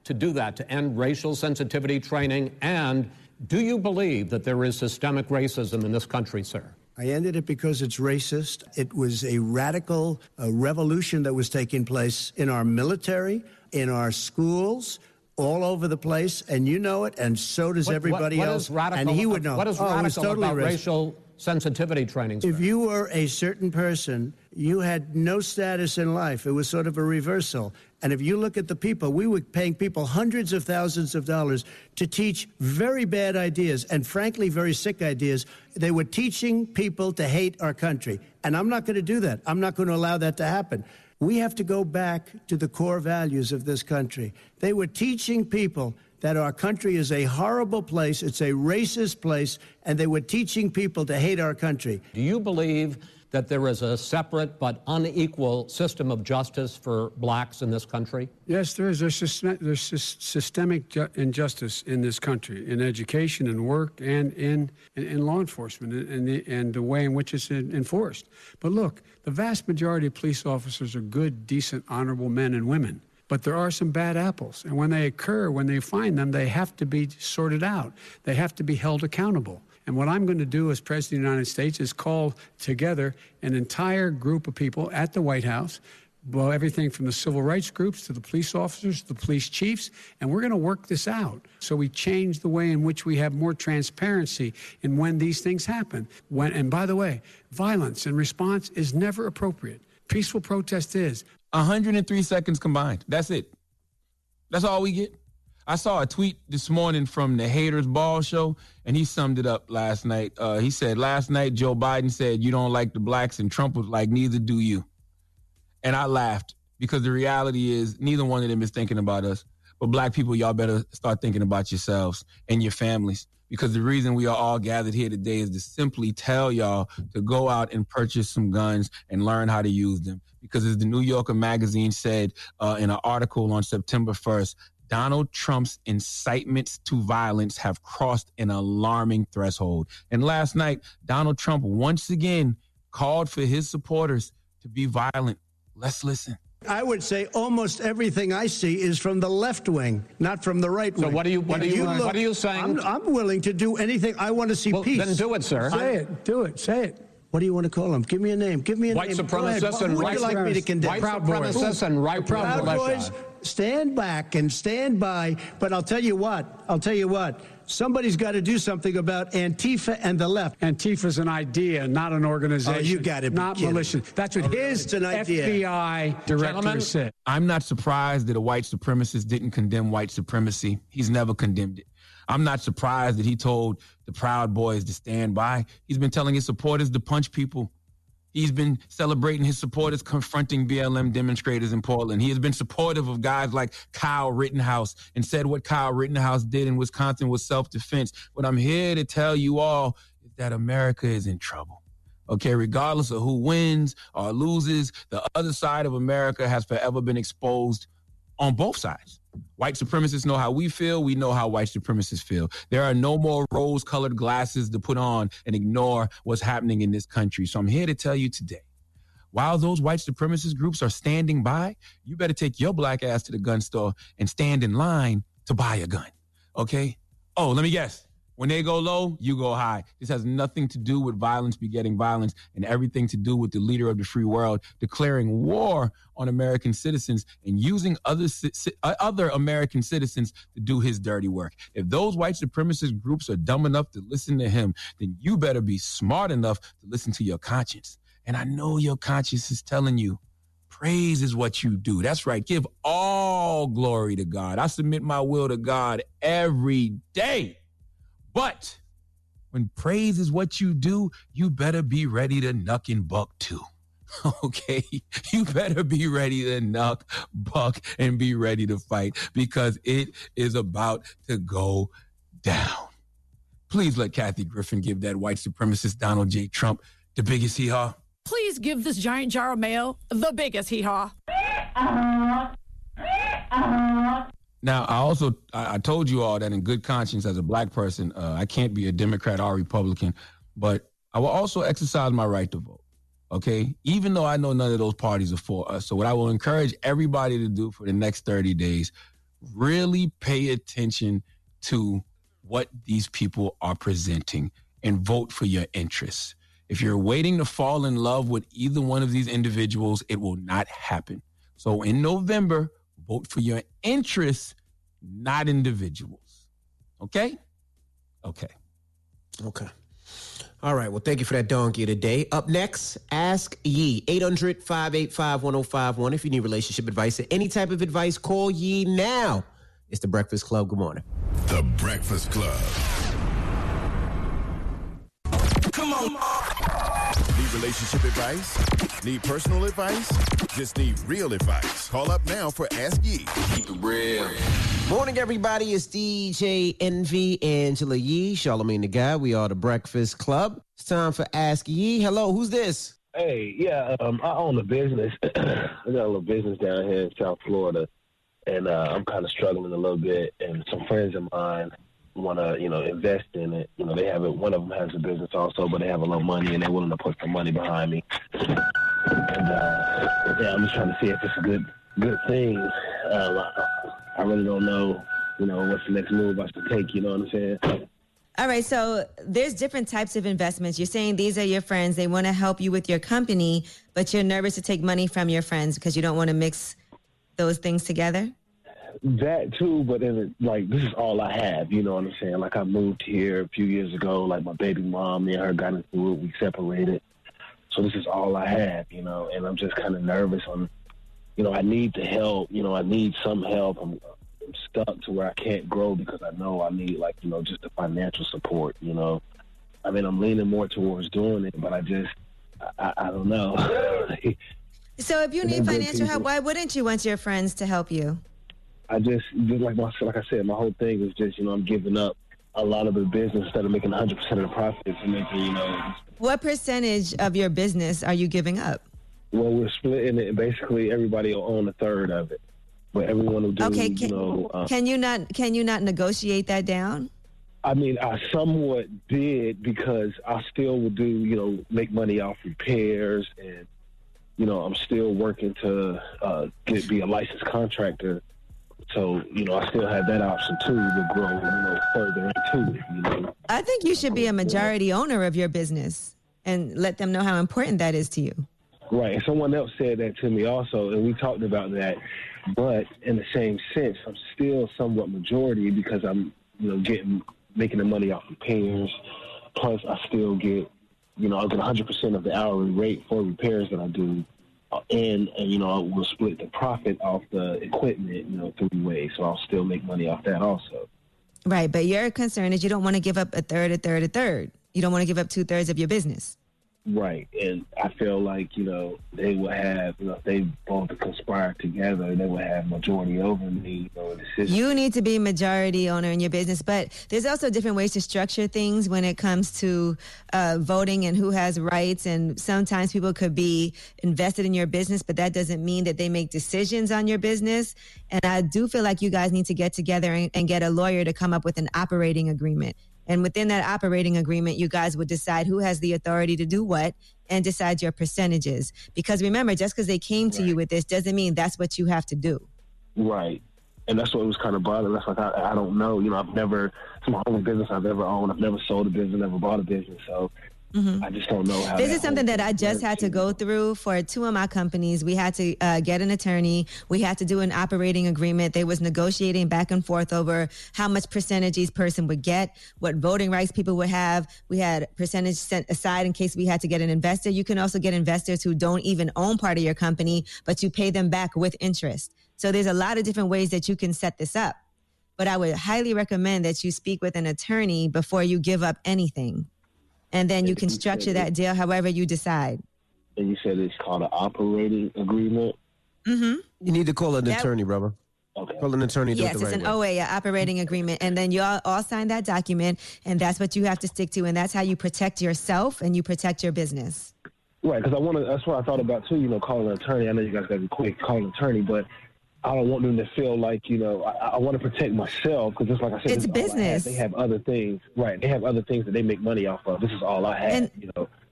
to do that, to end racial sensitivity training? And do you believe that there is systemic racism in this country, sir? I ended it because it's racist. It was a radical uh, revolution that was taking place in our military, in our schools, all over the place, and you know it, and so does What- everybody what- what else. is radical- and he would know. What is oh, it radical was totally about racist. racial sensitivity training, sir? If you were a certain person, you had no status in life. It was sort of a reversal. And if you look at the people, we were paying people hundreds of thousands of dollars to teach very bad ideas and, frankly, very sick ideas. They were teaching people to hate our country. And I'm not going to do that. I'm not going to allow that to happen. We have to go back to the core values of this country. They were teaching people that our country is a horrible place, it's a racist place, and they were teaching people to hate our country. Do you believe that there is a separate but unequal system of justice for blacks in this country? Yes, there is. There's, system, there's sys- systemic ju- injustice in this country, in education and work and in, in, in law enforcement and, and, the, and the way in which it's in, enforced. But look, the vast majority of police officers are good, decent, honorable men and women. But there are some bad apples. And when they occur, when they find them, they have to be sorted out. They have to be held accountable. And what I'm going to do as President of the United States is call together an entire group of people at the White House, well, everything from the civil rights groups to the police officers, to the police chiefs, and we're going to work this out. So we change the way in which we have more transparency in when these things happen. When, and by the way, violence in response is never appropriate. Peaceful protest is. one hundred three seconds combined. That's it. That's all we get. I saw a tweet this morning from the Haters Ball Show, and he summed it up last night. Uh, he said, last night, Joe Biden said, you don't like the blacks, and Trump was like, neither do you. And I laughed because the reality is neither one of them is thinking about us. But black people, y'all better start thinking about yourselves and your families, because the reason we are all gathered here today is to simply tell y'all to go out and purchase some guns and learn how to use them. Because as the New Yorker magazine said uh, in an article on September first, Donald Trump's incitements to violence have crossed an alarming threshold. And last night, Donald Trump once again called for his supporters to be violent. Let's listen. I would say almost everything I see is from the left wing, not from the right wing. So what are you- what If are you- look- what are you saying? I'm, I'm willing to do anything. I want to see Well, peace. then do it, sir. Say it. Do it. Say it. What do you want to call them? Give me a name. Give me a White name. Go ahead. supremacists Who and would right you like me to condemn? white supremacists and right Proud Boys, stand back and stand by. But I'll tell you what. I'll tell you what. Somebody's got to do something about Antifa and the left. Antifa's an idea, not an organization. Oh, you gotta be Not kidding. militia. That's what Oh, really? his It's an idea. F B I director Gentlemen, said. I'm not surprised that a white supremacist didn't condemn white supremacy. He's never condemned it. I'm not surprised that he told the Proud Boys to stand by. He's been telling his supporters to punch people. He's been celebrating his supporters confronting B L M demonstrators in Portland. He has been supportive of guys like Kyle Rittenhouse and said what Kyle Rittenhouse did in Wisconsin was self-defense. What I'm here to tell you all is that America is in trouble. Okay, regardless of who wins or loses, the other side of America has forever been exposed on both sides. White supremacists know how we feel. We know how white supremacists feel. There are no more rose-colored glasses to put on and ignore what's happening in this country. So I'm here to tell you today, while those white supremacist groups are standing by, you better take your black ass to the gun store and stand in line to buy a gun, okay? Oh, let me guess. When they go low, you go high. This has nothing to do with violence begetting violence and everything to do with the leader of the free world declaring war on American citizens and using other other American citizens to do his dirty work. If those white supremacist groups are dumb enough to listen to him, then you better be smart enough to listen to your conscience. And I know your conscience is telling you, praise is what you do. That's right. Give all glory to God. I submit my will to God every day. But when praise is what you do, you better be ready to knuck and buck too. Okay? You better be ready to knuck, buck, and be ready to fight because it is about to go down. Please let Kathy Griffin give that white supremacist Donald J. Trump the biggest hee-haw. Please give this giant jar of mayo the biggest hee-haw. Now, I also, I, I told you all that in good conscience as a black person, uh, I can't be a Democrat or Republican, but I will also exercise my right to vote, okay? Even though I know none of those parties are for us. So what I will encourage everybody to do for the next thirty days, really pay attention to what these people are presenting and vote for your interests. If you're waiting to fall in love with either one of these individuals, it will not happen. So in November, vote for your interests, not individuals. Okay? Okay. Okay. All right. Well, thank you for that donkey today. Up next, Ask Yee. eight hundred, five eight five, one oh five one. If you need relationship advice or any type of advice, call Yee now. It's The Breakfast Club. Good morning. The Breakfast Club. Come on. Need relationship advice? Need personal advice? Just need real advice. Call up now for Ask Yee. Keep it real. Morning, everybody. It's D J Envy, Angela Yee, Charlamagne the Guy. We are The Breakfast Club. It's time for Ask Yee. Hello, who's this? Hey, yeah, um, I own a business. I got a little business down here in South Florida, and uh, I'm kind of struggling a little bit. And some friends of mine want to, you know, invest in it. You know, they have it. One of them has a business also, but they have a little money, and they're willing to put some money behind me. And uh, yeah, I'm just trying to see if it's a good, good thing. Um, I, I really don't know, you know, what's the next move I should take. You know what I'm saying? All right, so there's different types of investments. You're saying these are your friends. They want to help you with your company, but you're nervous to take money from your friends because you don't want to mix those things together? That too, but then it, like this is all I have, you know what I'm saying? Like I moved here a few years ago, like my baby mom, me and her got into it, we separated. So this is all I have, you know, and I'm just kind of nervous on, you know, I need the help, you know, I need some help. I'm, I'm stuck to where I can't grow because I know I need like, you know, just the financial support, you know. I mean, I'm leaning more towards doing it, but I just, I, I don't know. So if you need financial help, why wouldn't you want your friends to help you? I just, just like my, like I said, my whole thing is just, you know, I'm giving up a lot of the business instead of making one hundred percent of the profits and making, you know. What percentage of your business are you giving up? Well, we're splitting it, and basically everybody will own a third of it. But everyone will do, okay, can, you know. Uh, can you not, can you not negotiate that down? I mean, I somewhat did because I still would do, you know, make money off repairs, and, you know, I'm still working to uh, get, be a licensed contractor. So, you know, I still have that option, too, to grow, you know, further into it, you know. I think you should be a majority owner of your business and let them know how important that is to you. Right. And someone else said that to me also, and we talked about that. But in the same sense, I'm still somewhat majority because I'm, you know, getting making the money off repairs. Plus, I still get, you know, I get one hundred percent of the hourly rate for repairs that I do. And, and, you know, we'll split the profit off the equipment, you know, three ways. So I'll still make money off that also. Right. But your concern is you don't want to give up a third, a third, a third. You don't want to give up two thirds of your business. Right. And I feel like, you know, they will have, you know, if they both conspire together, they will have majority over me, you know, decision. You need to be majority owner in your business, but there's also different ways to structure things when it comes to uh, voting and who has rights. And sometimes people could be invested in your business, but that doesn't mean that they make decisions on your business. And I do feel like you guys need to get together and, and get a lawyer to come up with an operating agreement. And within that operating agreement, you guys would decide who has the authority to do what and decide your percentages. Because remember, just because they came to right. you with this doesn't mean that's what you have to do. Right. And that's what was kind of bothering. That's like, I, I don't know. You know, I've never, it's my only business I've ever owned. I've never sold a business, never bought a business. So mm-hmm. I just don't know how. This is something that I just had to go through for two of my companies. We had to uh, get an attorney. We had to do an operating agreement. They was negotiating back and forth over how much percentage each person would get, what voting rights people would have. We had percentage set aside in case we had to get an investor. You can also get investors who don't even own part of your company, but you pay them back with interest. So there's a lot of different ways that you can set this up. But I would highly recommend that you speak with an attorney before you give up anything. And then you can structure that deal however you decide. And you said it's called an operating agreement? Mm-hmm. You need to call an that, attorney, brother. Okay. Call an attorney. Yes, do it the it's right an way. O A, an operating agreement. And then you all, all sign that document, and that's what you have to stick to. And that's how you protect yourself and you protect your business. Right, because I want to, that's what I thought about, too, you know, calling an attorney. I know you guys got to be quick, call an attorney, but I don't want them to feel like, you know, I, I want to protect myself because just like I said, it's business. They have other things, right? They have other things that they make money off of. This is all I have, and, you know.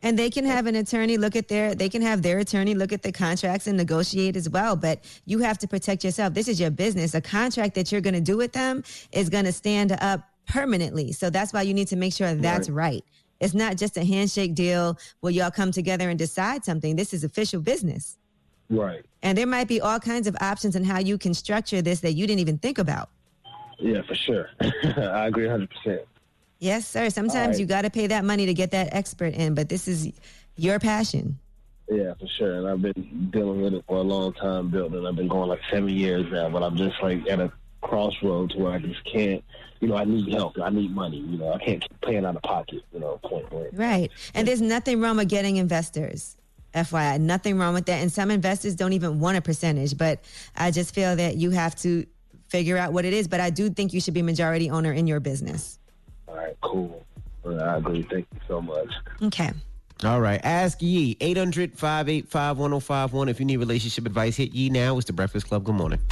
And they can have an attorney look at their, they can have their attorney look at the contracts and negotiate as well. But you have to protect yourself. This is your business. A contract that you're going to do with them is going to stand up permanently. So that's why you need to make sure that's right. right. It's not just a handshake deal where y'all come together and decide something. This is official business. Right. And there might be all kinds of options on how you can structure this that you didn't even think about. Yeah, for sure. I agree one hundred percent. Yes, sir. Sometimes right. you got to pay that money to get that expert in, but this is your passion. Yeah, for sure. And I've been dealing with it for a long time, building. I've been going like seven years now, but I'm just like at a crossroads where I just can't, you know, I need help. I need money. You know, I can't keep paying out of pocket, you know, point blank. Right. And there's nothing wrong with getting investors. F Y I, nothing wrong with that. And some investors don't even want a percentage, but I just feel that you have to figure out what it is. But I do think you should be majority owner in your business. All right, cool. I agree. Thank you so much. Okay. All right. Ask Yee. eight hundred, five eight five, one oh five one. If you need relationship advice, hit Yee now. It's the Breakfast Club. Good morning.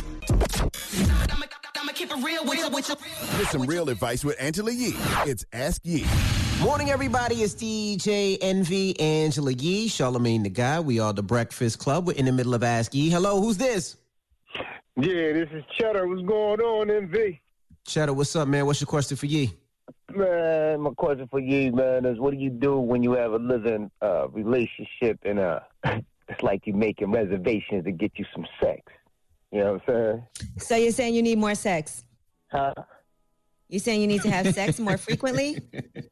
Get some real advice with Angela Yee. It's Ask Yee. Morning, everybody. It's D J Envy, Angela Yee, Charlamagne the Guy. We are the Breakfast Club. We're in the middle of Ask Yee. Hello, who's this? Yeah, this is Cheddar. What's going on, Envy? Cheddar, what's up, man? What's your question for Yee? Man, my question for you, man, is what do you do when you have a living uh, relationship and uh, it's like you're making reservations to get you some sex? You know what I'm saying? So you're saying you need more sex? Huh? You're saying you need to have sex more frequently?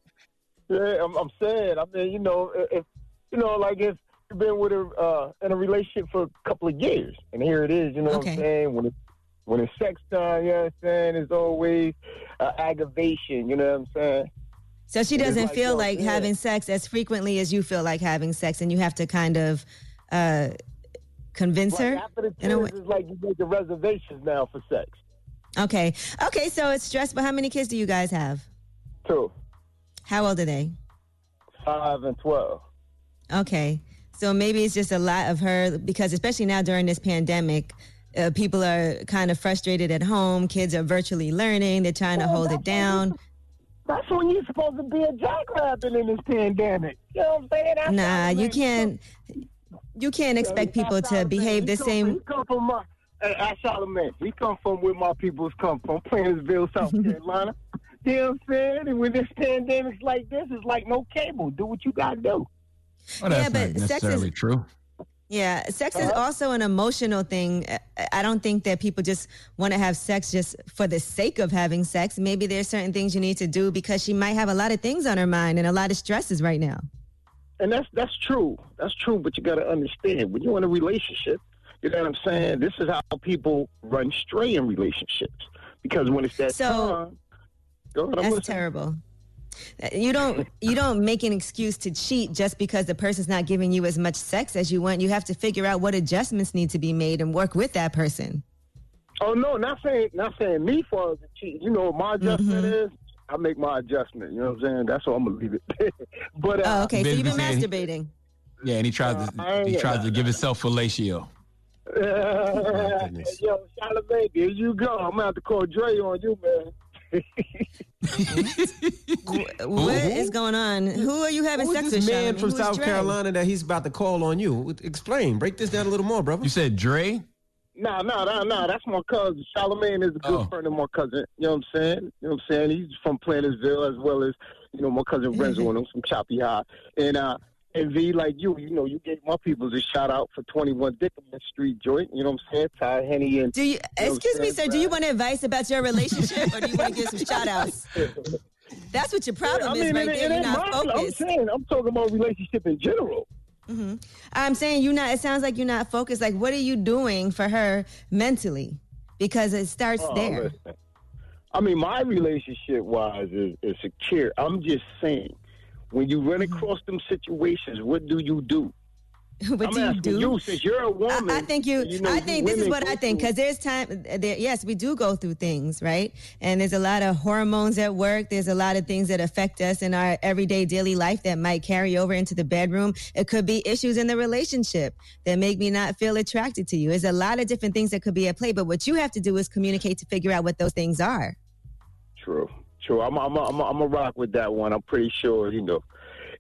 Yeah, I'm, I'm saying. I mean, you know, if you know, like if you've been with a uh, in a relationship for a couple of years, and here it is. You know okay. what I'm saying? When it's when it's sex time, you know what I'm saying? It's always uh, aggravation. You know what I'm saying? So she doesn't like, feel yo, like yeah. having sex as frequently as you feel like having sex, and you have to kind of uh, convince Right, her. after the in a way. kids, it's like you make the reservations now for sex. Okay. Okay. So it's stressful. How many kids do you guys have? Two. How old are they? Five and twelve. Okay. So maybe it's just a lot of her, because especially now during this pandemic, uh, people are kind of frustrated at home. Kids are virtually learning. They're trying to Well, hold it down. That's when you're supposed to be a jackrabbit in this pandemic. You know what I'm saying? That's Nah, you can't. You can't expect people to behave the same. He come from my, hey, ask Charlamagne. He come from where my peoples come from, Plantersville, South Carolina. You know what I'm saying? And when this pandemic's like this, it's like no cable. Do what you got to do. Well, that's Yeah, but not sex necessarily is- true. Yeah, sex is Uh-huh. also an emotional thing. I- I don't think that people just want to have sex just for the sake of having sex. Maybe there's certain things you need to do because she might have a lot of things on her mind and a lot of stresses right now. And that's that's true. That's true, but you got to understand, when you're in a relationship, you know what I'm saying? This is how people run stray in relationships. Because when it's that So, time, go ahead, I'm That's listening. terrible. You don't you don't make an excuse to cheat just because the person's not giving you as much sex as you want. You have to figure out what adjustments need to be made and work with that person. Oh no, not saying not saying me for the cheat. You know what my adjustment Mm-hmm. is? I make my adjustment. You know what I'm saying? That's what I'm gonna leave it. But uh, Oh, okay. So you've been Busy saying- masturbating. Yeah, and he tries Uh, to I ain't he got tries to nothing. give himself fellatio. Uh, yo, Charlamagne, here you go. I'm gonna have to call Dre on you, man. What is going on? Who are you having Who's sex this with, man Charlamagne? from Who is South Dre? Carolina that he's about to call on you? Explain. Break this down a little more, brother. You said Dre? Nah, nah, nah, nah. That's my cousin. Charlamagne is a good Oh. friend of my cousin. You know what I'm saying? You know what I'm saying? He's from Plantersville as well as, you know, my cousin Renzo and him from Choppy High. And uh and V, like you, you know, you gave my people a shout out for twenty-one Dickerman Street joint. You know what I'm saying? Ty Henny and Do you know what excuse I'm me, saying, sir? Do you want advice about your relationship, or do you want to give some shout outs? That's what your problem I is mean, right it, there. it You're ain't not my, I'm focused. saying, I'm talking about relationship in general. hmm I'm saying you're not. It sounds like you're not focused. Like, what are you doing for her mentally? Because it starts Oh, there. listen. I mean, my relationship wise is, is secure. I'm just saying, when you run across them situations, what do you do? What I'm do you asking do? you, since you're a woman. I, I think you. you know, I you think this is women what go I think, through- because there's time. There, yes, we do go through things, right? And there's a lot of hormones at work. There's a lot of things that affect us in our everyday daily life that might carry over into the bedroom. It could be issues in the relationship that make me not feel attracted to you. There's a lot of different things that could be at play. But what you have to do is communicate to figure out what those things are. True, true. I'm, I'm, I'm, I'm a rock with that one. I'm pretty sure, you know.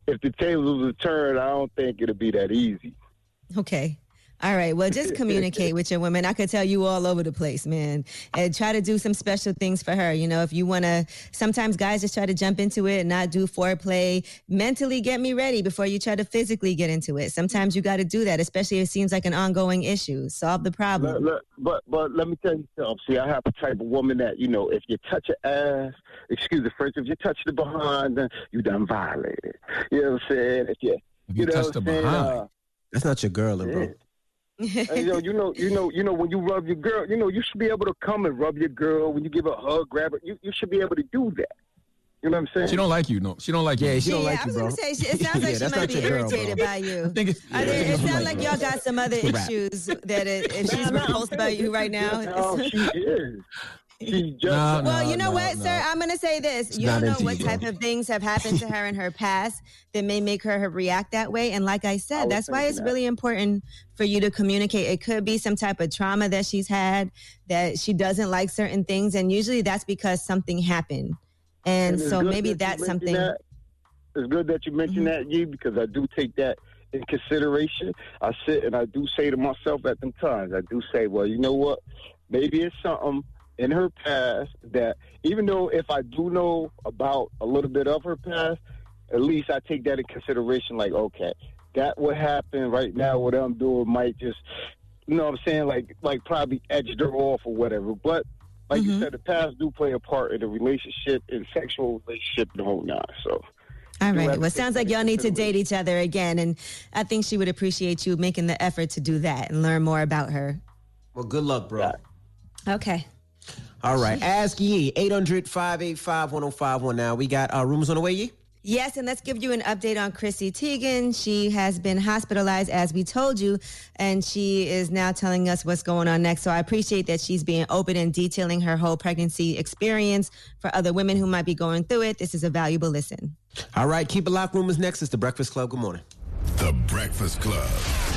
if the tables was turned, I don't think it'll be that easy. Okay. All right. Well, just communicate with your woman. I could tell you all over the place, man. And try to do some special things for her. You know, if you want to, sometimes guys just try to jump into it and not do foreplay. Mentally get me ready before you try to physically get into it. Sometimes you got to do that, especially if it seems like an ongoing issue. Solve the problem. Look, look, but but let me tell you something. See, I have the type of woman that, you know, if you touch her ass, excuse the French, if you touch the behind, then you done violated. You know what I'm saying? If you, If you, you know touch what the I'm saying? behind. Uh, That's not your girl, bro. and, you know, you know, you know, you know, when you rub your girl, you know, you should be able to come and rub your girl when you give her a hug, grab her. You, you should be able to do that. You know what I'm saying? She don't like you, no. She don't like you. Yeah, she don't yeah, like I you, was bro. going to say, she- it sounds like Yeah, she that's might not be your girl, irritated bro. by you. I think it's, Are there, it Yeah. sounds like y'all got some other It's a wrap. issues that it, if she's Nah, nah, repulsed by you right now. No, she is. She's just. Nah, Well, nah, you know nah, what, nah. sir? I'm going to say this. It's You don't not know into what you, type bro. of things have happened to her in her past that may make her react that way. And like I I said, was that's why thinking it's that. really important for you to communicate. It could be some type of trauma that she's had, that she doesn't like certain things. And usually that's because something happened. And, And it's so good maybe that you that's mentioned something. that. It's good that you mentioned that, Yee, because I do take that in consideration. I sit and I do say to myself at them times, I do say, well, you know what? Maybe it's something in her past that, even though if I do know about a little bit of her past, at least I take that in consideration. Like, okay, that what happened right now, what I'm doing might just, you know what I'm saying, like, like probably edged her off or whatever. But like Mm-hmm. you said, the past do play a part in the relationship, in sexual relationship, and the whole nine. So. All do right. have to Well, it take sounds that like in y'all need to consideration. date each other again. And I think she would appreciate you making the effort to do that and learn more about her. Well, good luck, bro. Okay. All right. Ask Yee, eight hundred, five eight five, one oh five one. Now, we got uh, rumors on the way, Yee? Yes, and let's give you an update on Chrissy Teigen. She has been hospitalized, as we told you, and she is now telling us what's going on next. So I appreciate that she's being open and detailing her whole pregnancy experience for other women who might be going through it. This is a valuable listen. All right. Keep it locked. Rumors next. It's The Breakfast Club. Good morning. The Breakfast Club.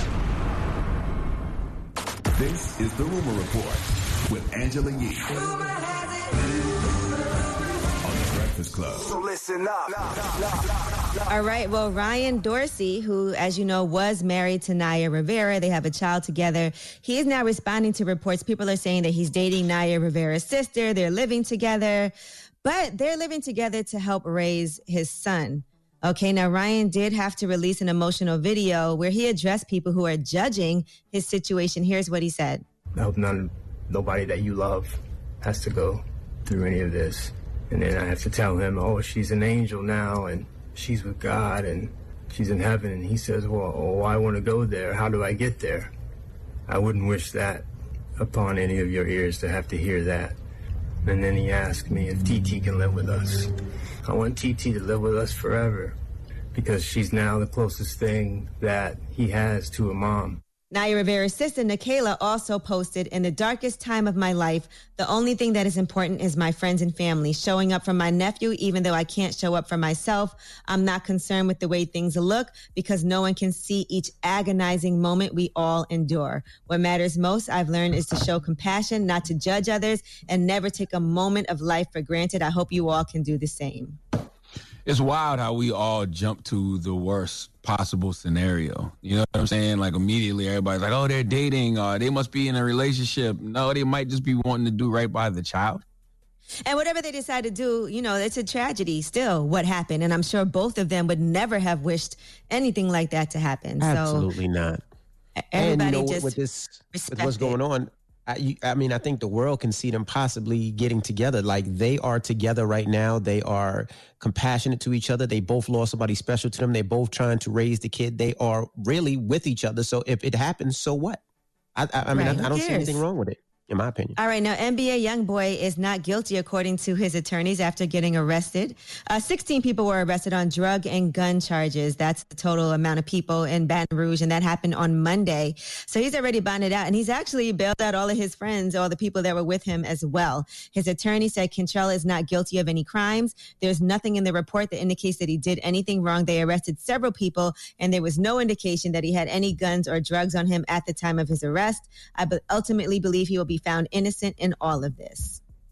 This is the Rumor Report with Angela Yee. On The Breakfast Club. So listen up. All right. Well, Ryan Dorsey, who, as you know, was married to Naya Rivera, they have a child together. He is now responding to reports. People are saying that he's dating Naya Rivera's sister. They're living together, but they're living together to help raise his son. Okay. Now, Ryan did have to release an emotional video where he addressed people who are judging his situation. Here's what he said. I hope none, nobody that you love has to go through any of this. And then I have to tell him, oh, she's an angel now, and she's with God, and she's in heaven. And he says, well, oh, I want to go there. How do I get there? I wouldn't wish that upon any of your ears to have to hear that. And then he asked me if T T can live with us. I want T T to live with us forever because she's now the closest thing that he has to a mom. Naya Rivera's sister, Nikayla, also posted, in the darkest time of my life, the only thing that is important is my friends and family. Showing up for my nephew, even though I can't show up for myself. I'm not concerned with the way things look because no one can see each agonizing moment we all endure. What matters most, I've learned, is to show compassion, not to judge others, and never take a moment of life for granted. I hope you all can do the same. It's wild how we all jump to the worst possible scenario. You know what I'm saying? Like immediately everybody's like, oh, they're dating, or they must be in a relationship. No, they might just be wanting to do right by the child. And whatever they decide to do, you know, it's a tragedy still what happened. And I'm sure both of them would never have wished anything like that to happen. Absolutely so not. Everybody and you know, just with this, with respect what's going it. on, I, you, I mean, I think the world can see them possibly getting together. Like they are together right now. They are compassionate to each other. They both lost somebody special to them. They're both trying to raise the kid. They are really with each other. So if it happens, so what? I, I, I mean, Right, I, who I don't see cares? anything wrong with it, in my opinion. All right, now N B A YoungBoy is not guilty according to his attorneys after getting arrested. Uh, sixteen people were arrested on drug and gun charges. That's the total amount of people in Baton Rouge, and that happened on Monday. So he's already bonded out, and he's actually bailed out all of his friends, all the people that were with him as well. His attorney said Cantrell is not guilty of any crimes. There's nothing in the report that indicates that he did anything wrong. They arrested several people, and there was no indication that he had any guns or drugs on him at the time of his arrest. I be- ultimately believe he will be found innocent in all of this.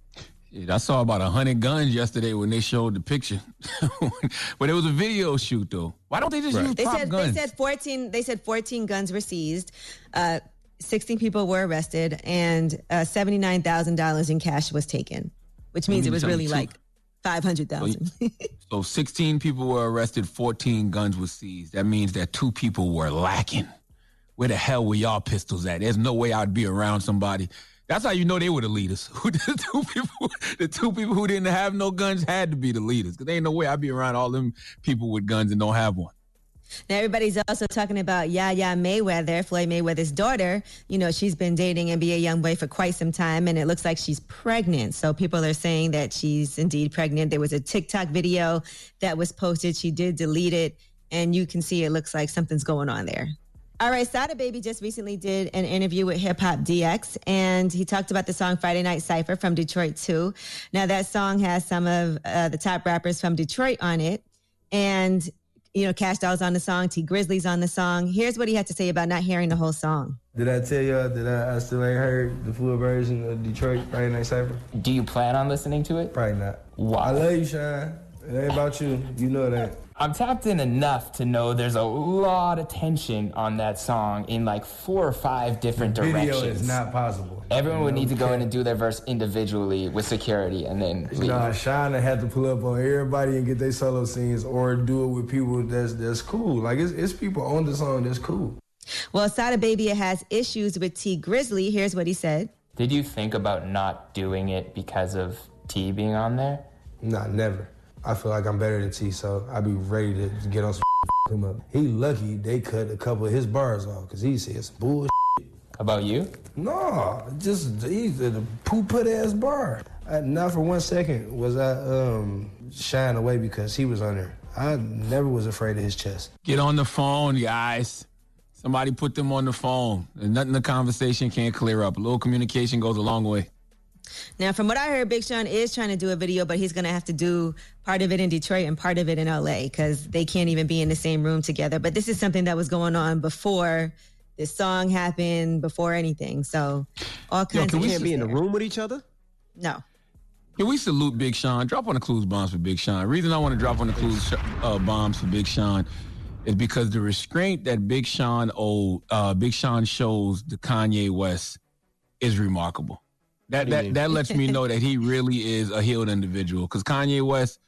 Yeah, I saw about a hundred guns yesterday when they showed the picture. But it was a video shoot, though. Why don't they just right. use they prop said, guns? They said fourteen. They said fourteen guns were seized. Uh, sixteen people were arrested, and uh, seventy-nine thousand dollars in cash was taken, which means it was really two. like five hundred thousand. So, so sixteen people were arrested. fourteen guns were seized. That means that two people were lacking. Where the hell were y'all pistols at? There's no way I'd be around somebody. That's how you know they were the leaders. the two people, the two people who didn't have no guns had to be the leaders. Because there ain't no way I'd be around all them people with guns and don't have one. Now, everybody's also talking about Yaya Mayweather, Floyd Mayweather's daughter. You know, she's been dating N B A YoungBoy for quite some time, and it looks like she's pregnant. So people are saying that she's indeed pregnant. There was a TikTok video that was posted. She did delete it, and you can see it looks like something's going on there. All right, Sada Baby just recently did an interview with Hip Hop D X, and he talked about the song Friday Night Cypher from Detroit too. Now, that song has some of uh, the top rappers from Detroit on it, and, you know, Cash Doll's on the song, T Grizzly's on the song. Here's what he had to say about not hearing the whole song. Did I tell y'all that I, I still ain't heard the full version of Detroit Friday Night Cypher? Do you plan on listening to it? Probably not. Wow. I love you, Shine. It ain't about you. You know that. I'm tapped in enough to know there's a lot of tension on that song in like four or five different the directions. Video is not possible. Everyone you would know, need to go in and do their verse individually with security and then leave. Nah, Shine had to pull up on everybody and get their solo scenes or do it with people that's that's cool. Like, it's, it's people on the song that's cool. Well, Sada Baby has issues with T Grizzly. Here's what he said. Did you think about not doing it because of T being on there? Nah, never. I feel like I'm better than T, so I'd be ready to get on some him up. He lucky they cut a couple of his bars off because he said some bullshit. About you? No, just he's a poo-put ass bar. I, not for one second was I um, shying away because he was on there. I never was afraid of his chest. Get on the phone, guys. Somebody put them on the phone. There's nothing the conversation can't clear up. A little communication goes a long way. Now, from what I heard, Big Sean is trying to do a video, but he's going to have to do part of it in Detroit and part of it in L A because they can't even be in the same room together. But this is something that was going on before this song happened, before anything. So all kinds Yo, of can we issues be in there. the room with each other? No. Can we salute Big Sean? Drop on the clues bombs for Big Sean. The reason I want to drop on the clues uh, bombs for Big Sean is because the restraint that Big Sean owe, uh, Big Sean shows to Kanye West is remarkable. That that that lets me know that he really is a healed individual. Because Kanye West,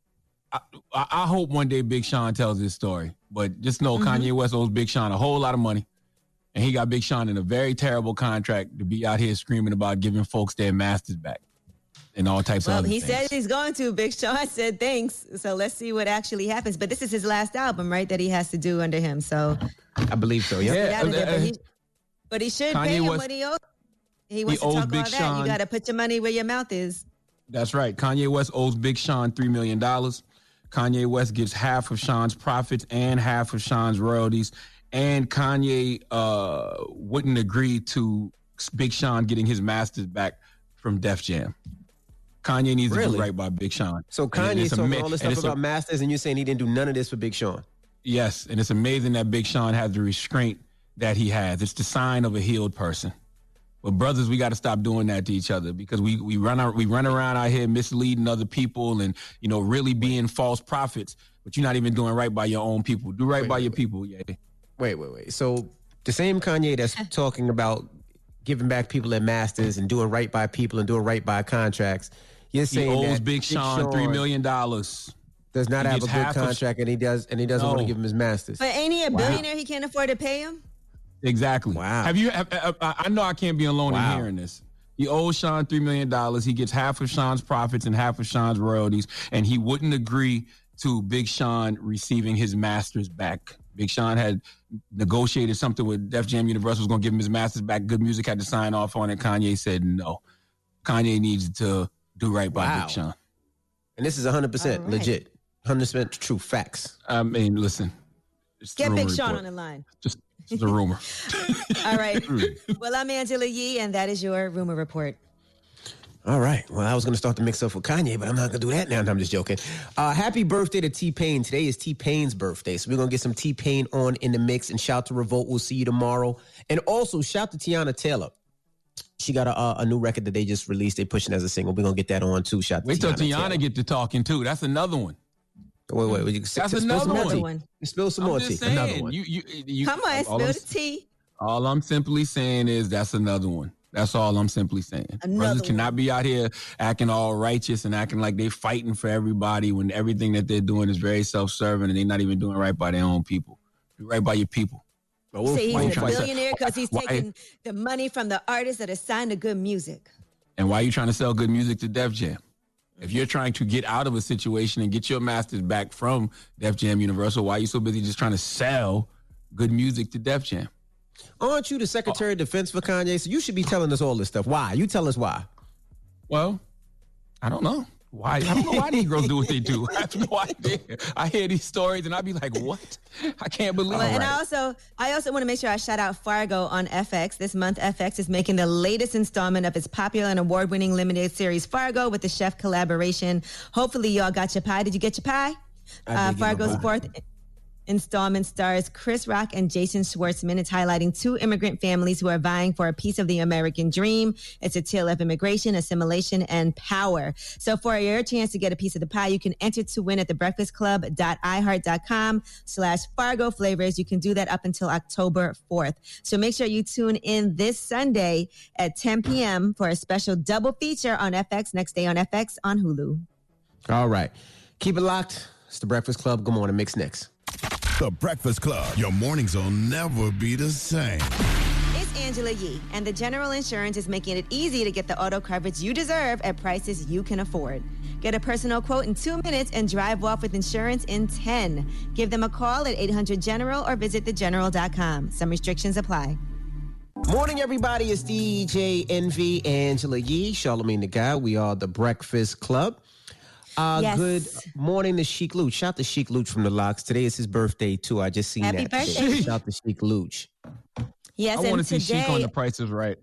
I, I hope one day Big Sean tells his story. But just know mm-hmm. Kanye West owes Big Sean a whole lot of money. And he got Big Sean in a very terrible contract to be out here screaming about giving folks their masters back and all types well, of other he things. said he's going to. Big Sean said thanks. So let's see what actually happens. But this is his last album, right, that he has to do under him. So I believe so, yeah. yeah uh, there, but, uh, he, but he should Kanye pay him West, what he owes. He wants he to owes talk Big all that. Sean. You got to put your money where your mouth is. That's right. Kanye West owes Big Sean three million dollars. Kanye West gives half of Sean's profits and half of Sean's royalties. And Kanye uh, wouldn't agree to Big Sean getting his masters back from Def Jam. Kanye needs really? to do right by Big Sean. So Kanye's talking ama- all this stuff about a- masters and you're saying he didn't do none of this for Big Sean? Yes, and it's amazing that Big Sean has the restraint that he has. It's the sign of a healed person. But brothers, we got to stop doing that to each other because we we run our, we run around out here misleading other people and, you know, really being false prophets. But you're not even doing right by your own people. Do right wait, by wait, your wait. people, yeah. Wait, wait, wait. So the same Kanye that's talking about giving back people their masters and doing right by people and doing right by contracts, you're saying he owes that Big Sean, Sean three million dollars. Does not he have a good contract, of, and he does, and he doesn't no. want to give him his masters. But ain't he a wow. billionaire? He can't afford to pay him. Exactly. Wow. Have you? Have, I know I can't be alone wow. in hearing this. He owes Sean three million dollars. He gets half of Sean's profits and half of Sean's royalties, and he wouldn't agree to Big Sean receiving his masters back. Big Sean had negotiated something with Def Jam Universal, was going to give him his masters back. Good Music had to sign off on it. Kanye said no. Kanye needs to do right by wow. Big Sean. And this is one hundred percent right. legit. one hundred percent true facts. I mean, listen. Get Big Sean report. on the line. Just, just a rumor. All right. Well, I'm Angela Yee, and that is your rumor report. All right. Well, I was going to start the mix up for Kanye, but I'm not going to do that now. No, I'm just joking. Uh, happy birthday to T-Pain. Today is T-Pain's birthday, so we're going to get some T-Pain on in the mix. And shout to Revolt. We'll see you tomorrow. And also, shout to Tiana Taylor. She got a, a new record that they just released. They pushing as a single. We're gonna get that on too. Shout Wait till Tiana, Tiana get to talking too. That's another one. Wait, wait, wait. You, That's spill another some more one. tea. one. Spill some I'm more just tea. saying, Another one. You, you, you, Come on, all spill I'm- the tea. All I'm simply saying is that's another one. That's all I'm simply saying. Another Brothers one. cannot be out here acting all righteous and acting like they fighting for everybody when everything that they're doing is very self-serving and they're not even doing right by their own people. Do right by your people. You say Why you he's a trying to say- billionaire because he's why- taking the money from the artists that are signed to good music. And why are you trying to sell good music to Def Jam? If you're trying to get out of a situation and get your masters back from Def Jam Universal, why are you so busy just trying to sell good music to Def Jam? Aren't you the Secretary of Defense for Kanye? So you should be telling us all this stuff. Why? You tell us why. Well, I don't know. Why? I don't know why Negroes do what they do. I have no idea. I hear these stories and I be like, what? I can't believe Well, it. and I also, I also want to make sure I shout out Fargo on F X. This month, F X is making the latest installment of its popular and award-winning limited series Fargo with the chef collaboration. Hopefully, y'all got your pie. Did you get your pie? I Uh, did get my Fargo's pie. fourth installment stars Chris Rock and Jason Schwartzman. It's highlighting two immigrant families who are vying for a piece of the American dream. It's a tale of immigration, assimilation, and power. So for your chance to get a piece of the pie, you can enter to win at the breakfast club dot i heart dot com slash Fargo flavors. You can do that up until October fourth. So make sure you tune in this Sunday at ten p.m. for a special double feature on F X, next day on F X on Hulu. All right. Keep it locked. It's the Breakfast Club. Good morning. Mix next. The Breakfast Club. Your mornings will never be the same. It's Angela Yee, and the General Insurance is making it easy to get the auto coverage you deserve at prices you can afford. Get a personal quote in two minutes and drive off with insurance in ten. Give them a call at eight hundred general or visit the general dot com. Some restrictions apply. Morning, everybody. It's D J Envy, Angela Yee, Charlamagne the Guy. We are the Breakfast Club. Uh, Yes. Good morning to Sheik Luch. Shout out to Sheik Luch from the Locks. Today is his birthday, too. I just seen Happy that. today. birthday. Shout out to Sheik Luch. Yes, I want and to see today... Sheik on The Price is Right.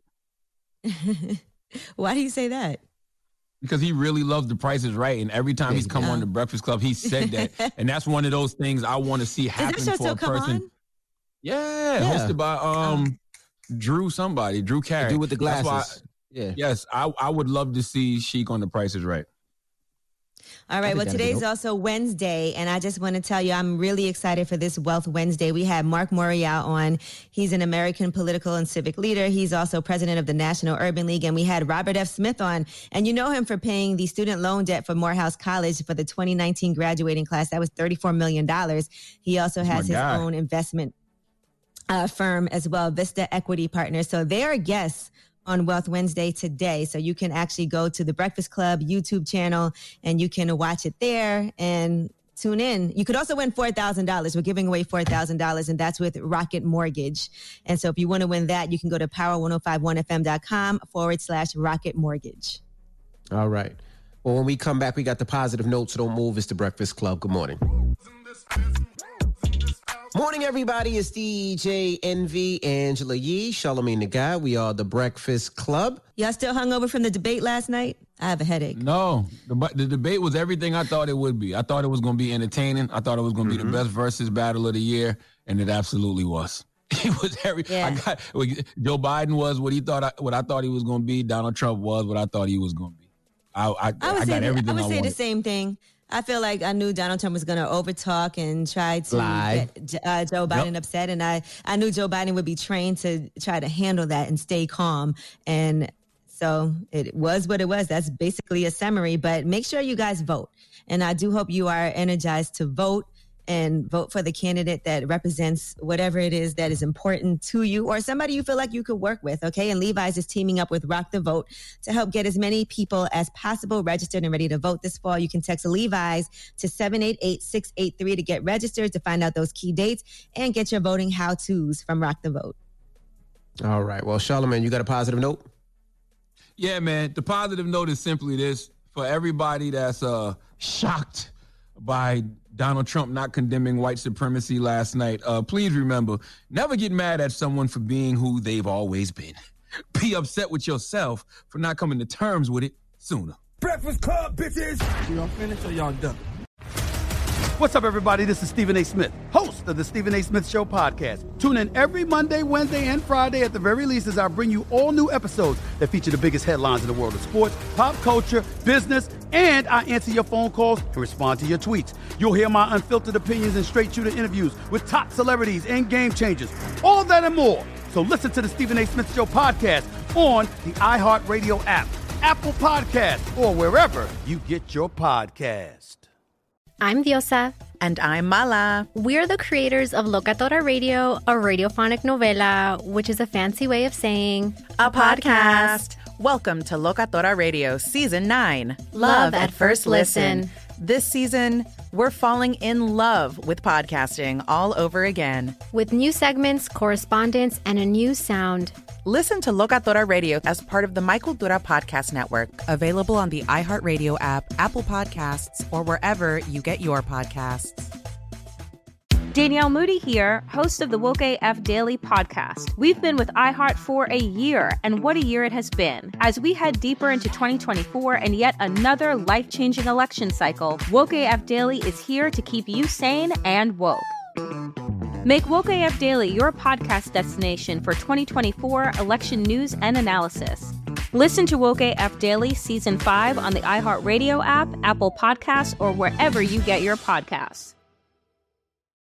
Why do you say that? Because he really loves The Price is Right. And every time he's come Yeah. on The Breakfast Club, he said that. And that's one of those things I want to see happen Does that show for still a come person. on? Yeah, Yeah. hosted by um Drew somebody, Drew Carey. Dude with the That's why- glasses. Yeah. Yes, I, I would love to see Sheik on The Price is Right. All I right. think Well, that'd be today's dope. also Wednesday, and I just want to tell you I'm really excited for this Wealth Wednesday. We have Mark Morial on. He's an American political and civic leader. He's also president of the National Urban League, and we had Robert F. Smith on, and you know him for paying the student loan debt for Morehouse College for the twenty nineteen graduating class. That was thirty-four million dollars. He also That's my has his guy. own investment uh, firm as well, Vista Equity Partners. So they are guests on Wealth Wednesday today. So you can actually go to the Breakfast Club YouTube channel and you can watch it there and tune in. You could also win four thousand dollars. We're giving away four thousand dollars, and that's with Rocket Mortgage. And so if you want to win that, you can go to power ten fifty-one f m dot com forward slash Rocket Mortgage. All right. Well, when we come back, we got the positive notes, so don't move. It's the Breakfast Club. Good morning. Morning, everybody. It's D J Envy, Angela Yee, Charlamagne the Guy. We are the Breakfast Club. Y'all still hungover from the debate last night? I have a headache. No, the, bu- the debate was everything I thought it would be. I thought it was going to be entertaining. I thought it was going to Mm-hmm. be the best versus battle of the year, and it absolutely was. It was every. Yeah. I got Joe Biden was what he thought. I, what I thought he was going to be. Donald Trump was what I thought he was going to be. I, I, I would I say, got the, everything I I, would say wanted. the same thing. I feel like I knew Donald Trump was going to overtalk and try to Lie. get uh, Joe Biden Yep. upset. And I, I knew Joe Biden would be trained to try to handle that and stay calm. And so it was what it was. That's basically a summary. But make sure you guys vote. And I do hope you are energized to vote and vote for the candidate that represents whatever it is that is important to you or somebody you feel like you could work with, okay? And Levi's is teaming up with Rock the Vote to help get as many people as possible registered and ready to vote this fall. You can text Levi's to seven eight eight, six eight three to get registered, to find out those key dates, and get your voting how-tos from Rock the Vote. All right. Well, Charlamagne, you got a positive note? Yeah, man. The positive note is simply this: for everybody that's uh, shocked by Donald Trump not condemning white supremacy last night, uh, please remember, never get mad at someone for being who they've always been. Be upset with yourself for not coming to terms with it sooner. Breakfast Club, bitches. Y'all finished or y'all done? What's up, everybody? This is Stephen A. Smith, host of the Stephen A. Smith Show podcast. Tune in every Monday, Wednesday, and Friday at the very least as I bring you all new episodes that feature the biggest headlines in the world of sports, pop culture, business, and I answer your phone calls and respond to your tweets. You'll hear my unfiltered opinions and straight-shooter interviews with top celebrities and game changers. All that and more. So listen to the Stephen A. Smith Show podcast on the iHeartRadio app, Apple Podcasts, or wherever you get your podcast. I'm Diosa. And I'm Mala. We're the creators of Locatora Radio, a radiophonic novela, which is a fancy way of saying a podcast. Welcome to Locatora Radio Season nine. Love at First Listen. This season, we're falling in love with podcasting all over again. With new segments, correspondence, and a new sound. Listen to Locatora Radio as part of the My Cultura Podcast Network, available on the iHeartRadio app, Apple Podcasts, or wherever you get your podcasts. Danielle Moody here, host of the Woke A F Daily podcast. We've been with iHeart for a year, and what a year it has been. As we head deeper into twenty twenty-four and yet another life-changing election cycle, Woke A F Daily is here to keep you sane and woke. Make Woke A F Daily your podcast destination for twenty twenty-four election news and analysis. Listen to Woke A F Daily Season five on the iHeartRadio app, Apple Podcasts, or wherever you get your podcasts.